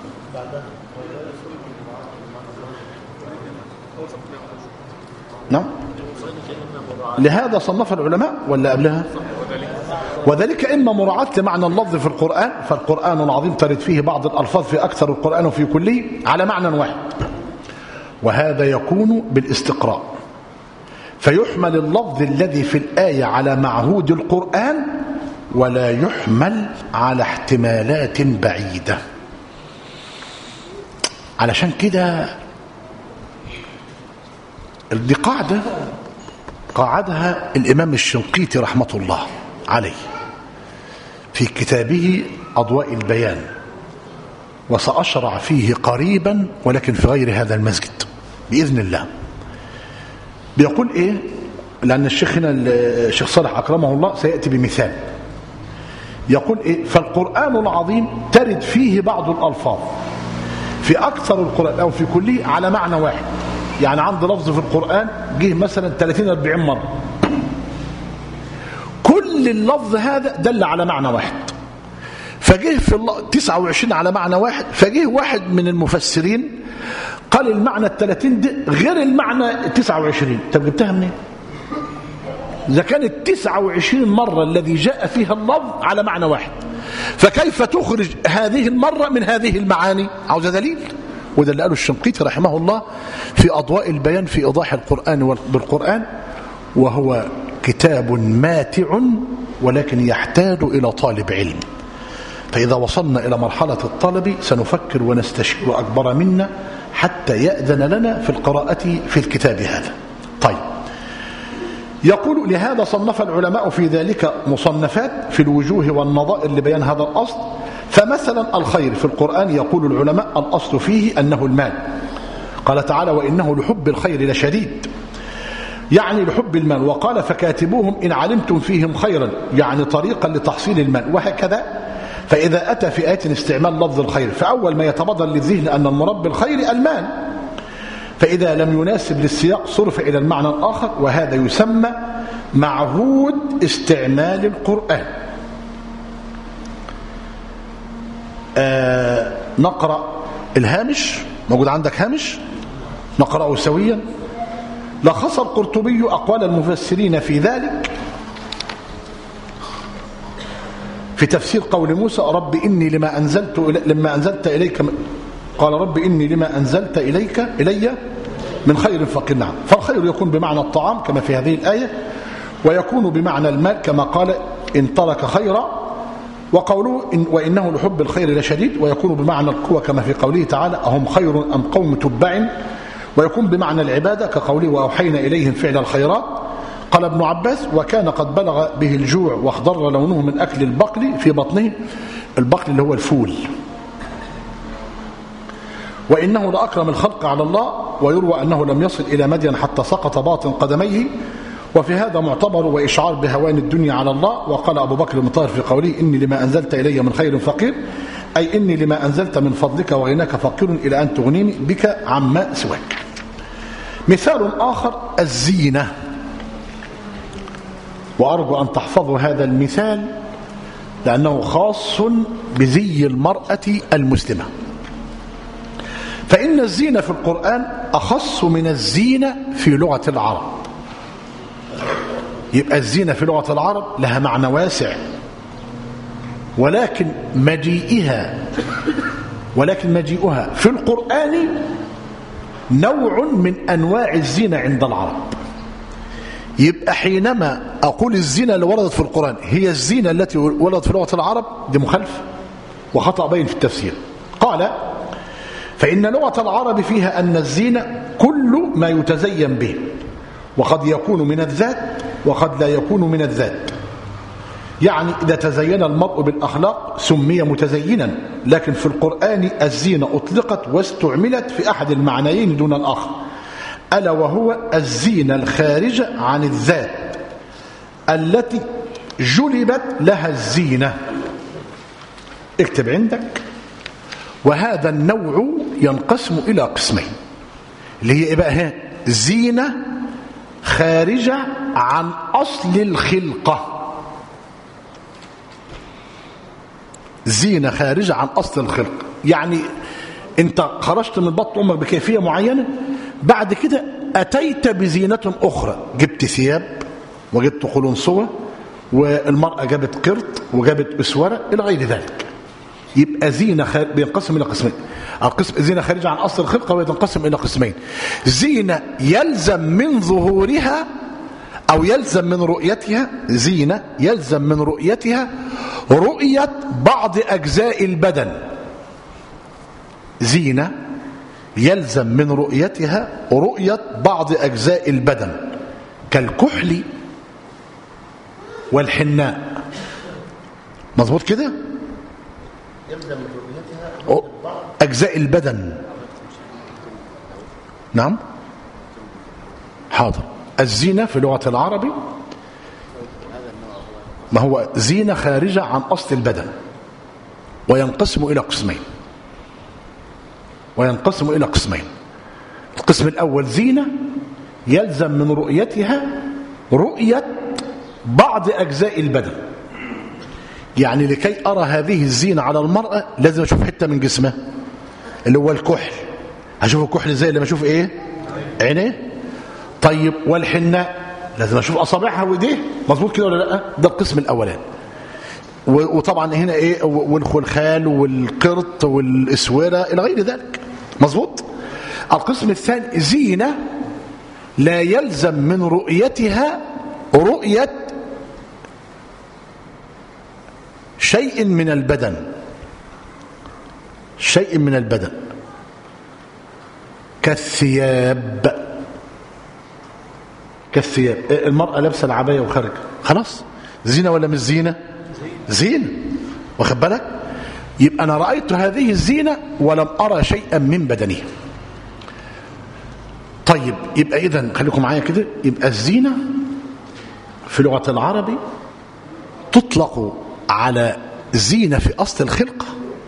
نعم. لهذا صنف العلماء ولا قبلها؟ وذلك إما مراعاة لمعنى اللفظ في القرآن، فالقرآن العظيم ترد فيه بعض الألفاظ في أكثر القرآن وفي كله على معنى واحد، وهذا يكون بالاستقراء، فيحمل اللفظ الذي في الآية على معهود القرآن، ولا يحمل على احتمالات بعيدة. علشان كده دي قاعدة قاعدها الإمام الشنقيطي رحمة الله عليه في كتابه أضواء البيان، وسأشرع فيه قريبا ولكن في غير هذا المسجد بإذن الله. بيقول إيه؟ لأن الشيخ هنا الشيخ صالح أكرمه الله سيأتي بمثال. يقول إيه؟ فالقرآن العظيم ترد فيه بعض الألفاظ في أكثر القرآن أو في كله على معنى واحد. يعني عند لفظ في القرآن جه مثلا ثلاثين أربعين مرة، كل اللفظ هذا دل على معنى واحد، فجه في تسعة وعشرين على معنى واحد، فجه واحد من المفسرين قال المعنى الثلاثين ده غير المعنى التسعة وعشرين. طب جبتها منين؟ إذا كانت تسعة وعشرين مرة الذي جاء فيها اللفظ على معنى واحد، فكيف تخرج هذه المرة من هذه المعاني؟ عاوز دليل. وده اللي قاله الشنقيطي رحمه الله في أضواء البيان في إيضاح القرآن بالقرآن، وهو كتاب ماتع ولكن يحتاج إلى طالب علم. فإذا وصلنا إلى مرحلة الطلب سنفكر ونستشير أكبر منا حتى يأذن لنا في القراءة في الكتاب هذا. طيب، يقول لهذا صنف العلماء في ذلك مصنفات في الوجوه والنظائر لبيان هذا الأصل. فمثلا الخير في القرآن يقول العلماء الأصل فيه أنه المال. قال تعالى وإنه لحب الخير لشديد، يعني لحب المال. وقال فكاتبوهم إن علمتم فيهم خيرا، يعني طريقا لتحصيل المال. وهكذا فإذا أتى في آية استعمال لفظ الخير، فأول ما يتبادر للذهن أن المراد بالخير المال، فإذا لم يناسب للسياق صرف إلى المعنى الآخر، وهذا يسمى معهود استعمال القرآن. آه نقرأ الهامش، موجود عندك هامش نقرأه سويا. لخص القرطبي أقوال المفسرين في ذلك في تفسير قول موسى رب إني لما أنزلت لما أنزلت إليك، قال رب إني لما أنزلت إليك إلي من خير فقير. نعم، فالخير يكون بمعنى الطعام كما في هذه الآية، ويكون بمعنى المال كما قال إن ترك خيرا وقوله إن وإنه لحب الخير لشديد، ويكون بمعنى القوة كما في قوله تعالى أهم خير أم قوم تبع، ويكون بمعنى العبادة كقوله وأوحينا إليهم فعل الخيرات. قال ابن عباس وكان قد بلغ به الجوع واخضر لونه من أكل البقل في بطنه، البقل اللي هو الفول. وإنه لأكرم الخلق على الله، ويروى أنه لم يصل إلى مدين حتى سقط باطن قدميه، وفي هذا معتبر وإشعار بهوان الدنيا على الله. وقال أبو بكر بن طاهر في قوله إني لما أنزلت إلي من خير فقير، أي إني لما أنزلت من فضلك وغناك فقير إلى أن تغنيني بك عما سواك. مثال آخر الزينة، وأرجو أن تحفظوا هذا المثال لأنه خاص بزي المرأة المسلمة. فإن الزينة في القرآن أخص من الزينة في لغة العرب. يبقى الزينة في لغة العرب لها معنى واسع، ولكن مجيئها ولكن مجيئها في القرآن نوع من أنواع الزينة عند العرب. يبقى حينما أقول الزينة اللي وردت في القرآن هي الزينة التي وردت في لغة العرب، دي مخالفة وخطأ بين في التفسير. قال فإن لغة العرب فيها أن الزينة كل ما يتزين به، وقد يكون من الذات وقد لا يكون من الذات. يعني إذا تزين المرء بالأخلاق سمي متزينا، لكن في القرآن الزينة أطلقت واستعملت في أحد المعنيين دون الآخر، ألا وهو الزينة الخارجة عن الذات التي جلبت لها الزينة. اكتب عندك. وهذا النوع ينقسم إلى قسمين، اللي هي إيه بقى؟ زينة خارجة عن أصل الخلقة. زينة خارجة عن أصل الخلقة، يعني أنت خرجت من بطن أمك بكيفية معينة، بعد كده أتيت بزينة أخرى، جبت ثياب وجبت قلنسوة، والمرأة جابت قرط وجابت أسورة إلى غير ذلك. يبقى زينة خار... بينقسم إلى قسمين. القسم زينة خارجة عن أصل الخلقة ويتنقسم إلى قسمين: زينة يلزم من ظهورها أو يلزم من رؤيتها، زينة يلزم من رؤيتها رؤية بعض أجزاء البدن. زينة يلزم من رؤيتها رؤية بعض أجزاء البدن كالكحل والحناء. مظبوط كده؟ يلزم من رؤيتها بعض أجزاء البدن. نعم حاضر. الزينة في لغة العربي ما هو زينة خارجة عن أصل البدن، وينقسم إلى قسمين وينقسم إلى قسمين القسم الأول زينة يلزم من رؤيتها رؤية بعض أجزاء البدن. يعني لكي أرى هذه الزينة على المرأة لازم أشوف حتة من جسمها، اللي هو الكحل. هشوف الكحل زي اللي ما أشوف إيه؟ عينيه. طيب والحناء لازم أشوف أصابعها وإيديه. مظبوط كده ولا لا؟ ده القسم الأولاني. وطبعا هنا إيه؟ والخلخال والقرط والإسورة إلى غير ذلك. مظبوط. القسم الثاني زينة لا يلزم من رؤيتها رؤية شيء من البدن شيء من البدن كالثياب كالثياب المرأة لابسة العباية وخارجة، خلاص زينة ولا مش زينة؟ زينة. واخد بالك؟ يبقى أنا رأيت هذه الزينة ولم أرى شيئا من بدنها. طيب يبقى إذن خليكم معايا كده. يبقى الزينة في لغة العربي تطلق على زينة في أصل الخلقة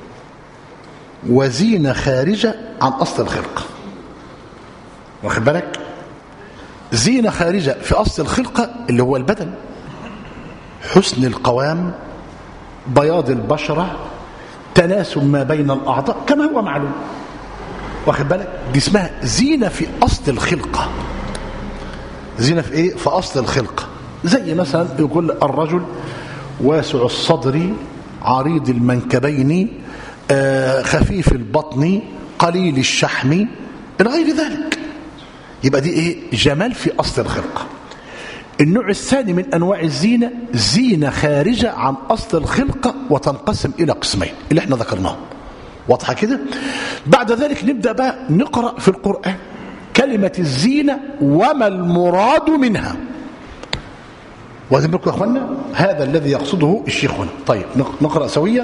وزينة خارجة عن أصل الخلقة. واخد بالك؟ زينة خارجة في أصل الخلقة اللي هو البدن، حسن القوام، بياض البشرة، تناسب ما بين الأعضاء كما هو معلوم. واخد بالك؟ دي اسمها زينة في أصل الخلقة. زينة في إيه؟ في أصل الخلقة. زي مثلا يقول الرجل واسع الصدر عريض المنكبين آه خفيف البطن قليل الشحم إلى غير ذلك. يبقى دي إيه؟ جمال في أصل الخلقة. النوع الثاني من أنواع الزينة زينة خارجة عن أصل الخلقة وتنقسم إلى قسمين اللي احنا ذكرناه. واضحة كده؟ بعد ذلك نبدأ بقى نقرأ في القرآن كلمة الزينة وما المراد منها. واخدين بالكم يا اخوانا؟ هذا الذي يقصده الشيخ هنا. طيب نقرأ سويا.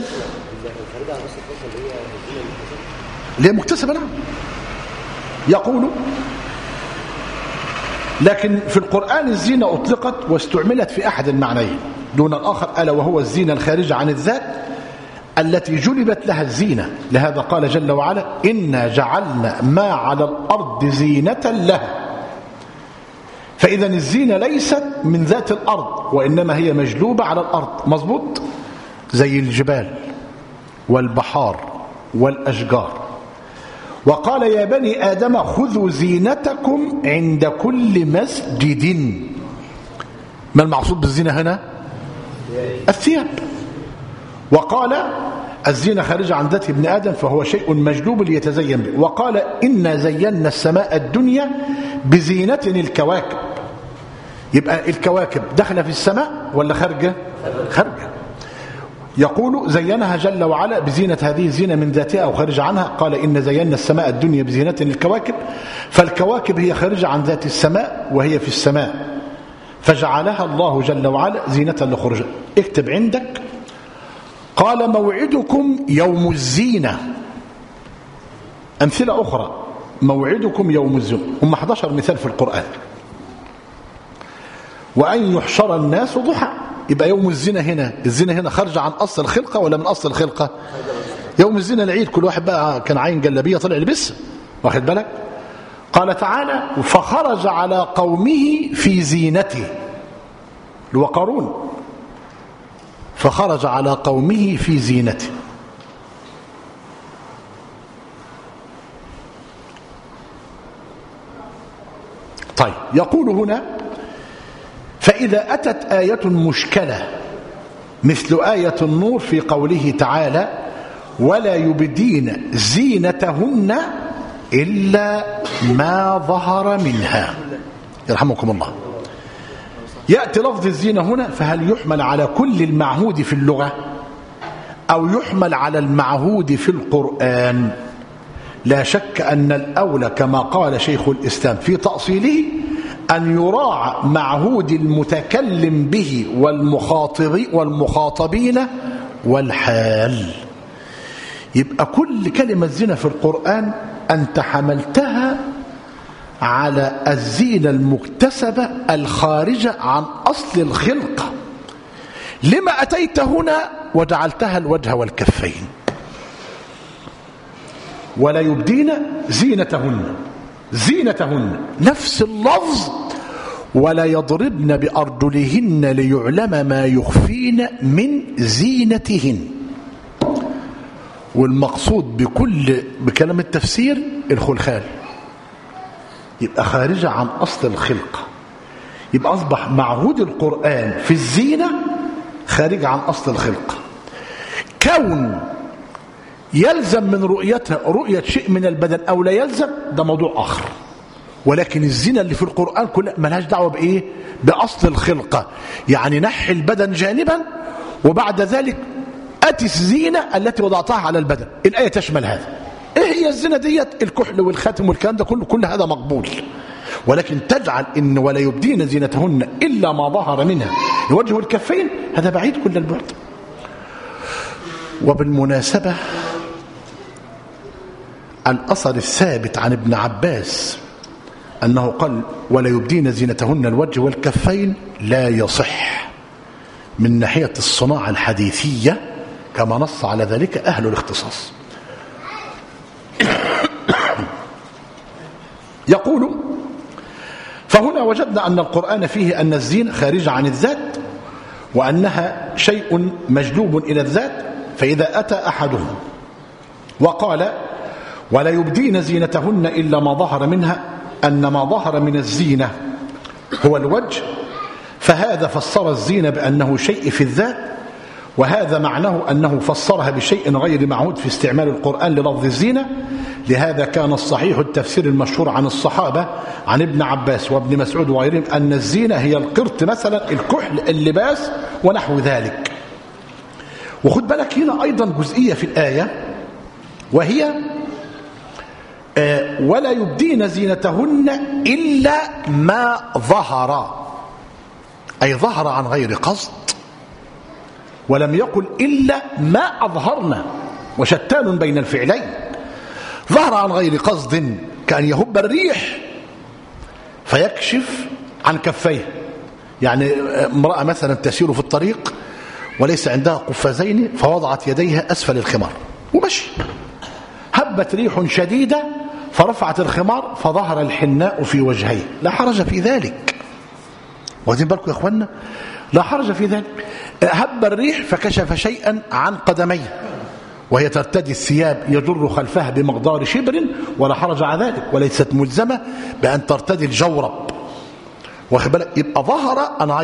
اللي هي مكتسبة. نعم. يقول: لكن في القرآن الزينة أطلقت واستعملت في أحد المعنيين دون الآخر، ألا وهو الزينة الخارجة عن الذات التي جلبت لها الزينة. لهذا قال جل وعلا: إنا جعلنا ما على الأرض زينة لها. فإذا الزينة ليست من ذات الأرض وإنما هي مجلوبة على الأرض. مظبوط؟ زي الجبال والبحار والأشجار. وقال: يا بني آدم خذوا زينتكم عند كل مسجد. ما المقصود بالزينة هنا؟ الثياب. وقال: الزينة خارجة عن ذات ابن آدم فهو شيء مجلوب ليتزين به. وقال: إنا زينا السماء الدنيا بزينة الكواكب. يبقى الكواكب داخله في السماء ولا خارجة؟ خارجة. يقول: زينها جل وعلا بزينة، هذه الزينة من ذاتها أو خارجة عنها. قال: إن زينا السماء الدنيا بزينة الكواكب. فالكواكب هي خارجة عن ذات السماء وهي في السماء، فجعلها الله جل وعلا زينة لخروجها. اكتب عندك: قال: موعدكم يوم الزينة. أمثلة أخرى: موعدكم يوم الزينة. هم أحد عشر مثال في القرآن. وأن يحشر الناس ضحى. يبقى يوم الزينة هنا، الزينة هنا خارجة عن أصل الخلقة ولا من أصل الخلقة؟ يوم الزينة العيد، كل واحد بقى كان عين جلابية طلع لبسها. واخد بالك؟ قال تعالى: فخرج على قومه في زينته. اللي هو قارون. فخرج على قومه في زينته. طيب، يقول هنا: فإذا أتت آية مشكلة مثل آية النور في قوله تعالى: ولا يبدين زينتهن إلا ما ظهر منها. يرحمكم الله. يأتي لفظ الزينة هنا، فهل يحمل على كل المعهود في اللغة أو يحمل على المعهود في القرآن؟ لا شك أن الأولى كما قال شيخ الإسلام في تأصيله أن يراعى معهود المتكلم به والمخاطب والمخاطبين والحال. يبقى كل كلمة زنا في القرآن أنت حملتها على الزينة المكتسبة الخارجة عن أصل الخلقة. لما أتيت هنا وجعلتها الوجه والكفين؟ ولا يبدين زينتهن، زينتهن نفس اللفظ. ولا يضربن بأرجلهن ليعلم ما يخفين من زينتهن. والمقصود بكل بكلام التفسير الخلخال. يبقى خارجة عن أصل الخلقة. يبقى أصبح معهود القرآن في الزينة خارج عن أصل الخلقة. كون يلزم من رؤيتها رؤية شيء من البدن أو لا يلزم، ده موضوع آخر. ولكن الزينة اللي في القرآن كلها ملهاش دعوة بإيه؟ بأصل الخلقة. يعني نحي البدن جانبا وبعد ذلك أتي الزينة التي وضعتها على البدن. الآية تشمل هذا. إيه هي الزينة ديت؟ الكحل والخاتم والكلام ده كله، كل هذا مقبول. ولكن تجعل إن ولا يبدين زينتهن إلا ما ظهر منها الوجه والكفين، هذا بعيد كل البعد. وبالمناسبة الأثر الثابت عن ابن عباس أنه قال: ولا يبدين زينتهن الوجه والكفين، لا يصح من ناحية الصناعة الحديثية كما نص على ذلك أهل الاختصاص. يقول: فهنا وجدنا أن القرآن فيه أن الزينة خارجة عن الذات وأنها شيء مجلوب إلى الذات. فإذا أتى أحدهم وقال: ولا يبدين زينتهن إلا ما ظهر منها، أن ما ظهر من الزينة هو الوجه، فهذا فسر الزينة بأنه شيء في الذات، وهذا معناه أنه فسرها بشيء غير معهود في استعمال القرآن للفظ الزينة. لهذا كان الصحيح التفسير المشهور عن الصحابة عن ابن عباس وابن مسعود وغيرهم أن الزينة هي القرط مثلا، الكحل، اللباس ونحو ذلك. وخد بالك هنا أيضا جزئية في الآية، وهي آه ولا يبدين زينتهن إلا ما ظهر، أي ظهر عن غير قصد، ولم يقل إلا ما أظهرنا، وشتان بين الفعلين. ظهر عن غير قصد كأن يهب الريح فيكشف عن كفيه، يعني امرأة مثلا تسير في الطريق وليس عندها قفازين فوضعت يديها أسفل الخمار ومشي، هبت ريح شديدة فرفعت الخمار فظهر الحناء في وجهيه، لا حرج في ذلك. واخدين بالكم يا اخوانا؟ لا حرج في ذلك. هب الريح فكشف شيئا عن قدميه وهي ترتدي الثياب يجر خلفها بمقدار شبر ولا حرج على ذلك، وليست ملزمة بأن ترتدي الجورب. واخد بالك؟ يبقى ظهر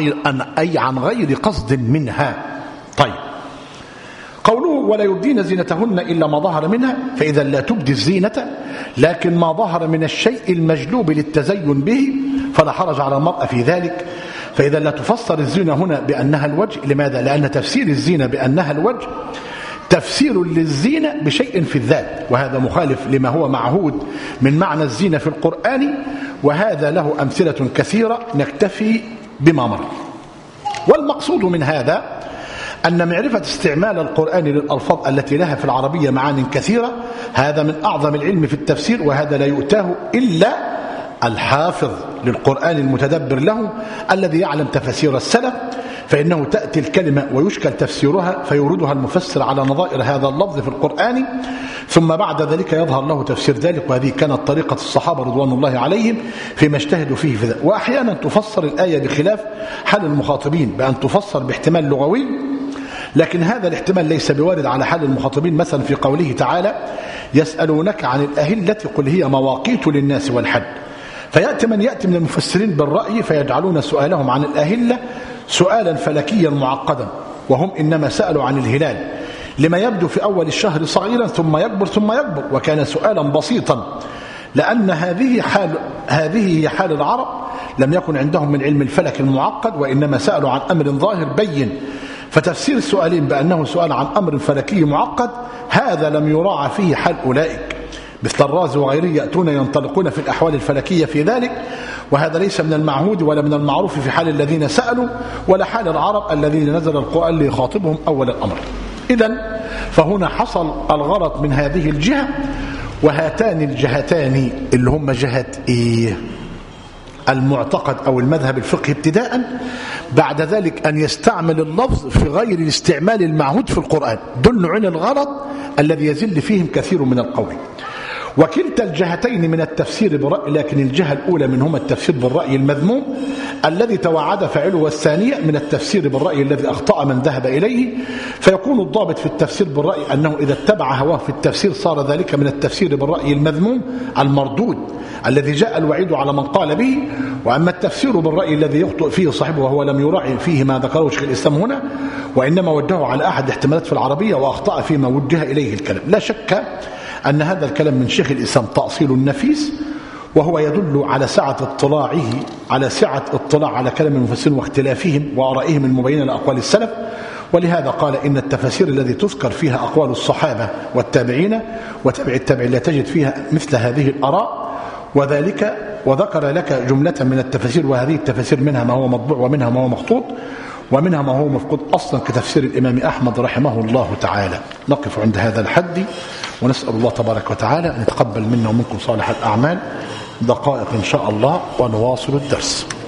أي عن غير قصد منها. طيب، قوله ولا يبدين زينتهن إلا ما ظهر منها، فإذا لا تبدي الزينة لكن ما ظهر من الشيء المجلوب للتزين به فلا حرج على المرأة في ذلك. فإذا لا تفسر الزينة هنا بأنها الوجه. لماذا؟ لأن تفسير الزينة بأنها الوجه تفسير للزينة بشيء في الذات، وهذا مخالف لما هو معهود من معنى الزينة في القرآن، وهذا له أمثلة كثيرة نكتفي بما مر. والمقصود من هذا أن معرفة استعمال القرآن للألفاظ التي لها في العربية معان كثيرة هذا من أعظم العلم في التفسير، وهذا لا يؤتاه إلا الحافظ للقرآن المتدبر له الذي يعلم تفسير السلف، فإنه تأتي الكلمة ويشكل تفسيرها فيوردها المفسر على نظائر هذا اللفظ في القرآن، ثم بعد ذلك يظهر له تفسير ذلك. وهذه كانت طريقة الصحابة رضوان الله عليهم فيما اجتهدوا فيه في ذلك. وأحيانا تفسر الآية بخلاف حال المخاطبين بأن تفسر باحتمال لغوي، لكن هذا الاحتمال ليس بوارد على حال المخاطبين. مثلا في قوله تعالى يسألونك عن الأهلة قل هي مواقيت للناس والحج، فيأتي من يأتي من المفسرين بالرأي فيجعلون سؤالهم عن الأهلة سؤالا فلكيا معقدا، وهم إنما سألوا عن الهلال لما يبدو في أول الشهر صغيرا ثم يكبر ثم يكبر، وكان سؤالا بسيطا لأن هذه حال هذه هي حال العرب، لم يكن عندهم من علم الفلك المعقد، وإنما سألوا عن أمر ظاهر بين. فتفسير السؤالين بأنه سؤال عن أمر فلكي معقد هذا لم يراعى فيه حال أولئك، مثل الرازي وغيره يأتون ينطلقون في الأحوال الفلكية في ذلك، وهذا ليس من المعهود ولا من المعروف في حال الذين سألوا ولا حال العرب الذين نزل القرآن ليخاطبهم أول الأمر. إذن فهنا حصل الغلط من هذه الجهة، وهاتان الجهتان اللي هم جهة إيه؟ المعتقد أو المذهب الفقهي ابتداء، بعد ذلك أن يستعمل اللفظ في غير الاستعمال المعهود في القرآن، دل عن الغلط الذي يزل فيهم كثير من القول. وكلتا الجهتين من التفسير بالرأي، لكن الجهة الأولى منهما التفسير بالرأي المذموم الذي توعد فعله، والثانية من التفسير بالرأي الذي أخطأ من ذهب إليه. فيكون الضابط في التفسير بالرأي أنه إذا اتبع هواه في التفسير صار ذلك من التفسير بالرأي المذموم المردود الذي جاء الوعيد على من قال به. وأما التفسير بالرأي الذي يخطئ فيه صاحبه وهو لم يراعي فيه ما ذكره شيخ الإسلام هنا، وإنما وجهه على أحد احتمالات في العربية وأخطأ فيما وجه إليه الكلام. لا شك أن هذا الكلام من شيخ الإسلام تأصيل نفيس، وهو يدل على سعة اطلاعه على سعة اطلاع على كلام المفسرين واختلافهم وآرائهم المبينة لأقوال السلف. ولهذا قال إن التفاسير التي تذكر فيها أقوال الصحابة والتابعين وتابع التابعين لا تجد فيها مثل هذه الآراء، وذلك وذكر لك جملة من التفاسير، وهذه التفاسير منها ما هو مطبوع ومنها ما هو مخطوط ومنها ما هو مفقود أصلا كتفسير الإمام أحمد رحمه الله تعالى. نقف عند هذا الحد، ونسأل الله تبارك وتعالى أن يتقبل منا ومنكم صالح الأعمال. دقائق إن شاء الله ونواصل الدرس.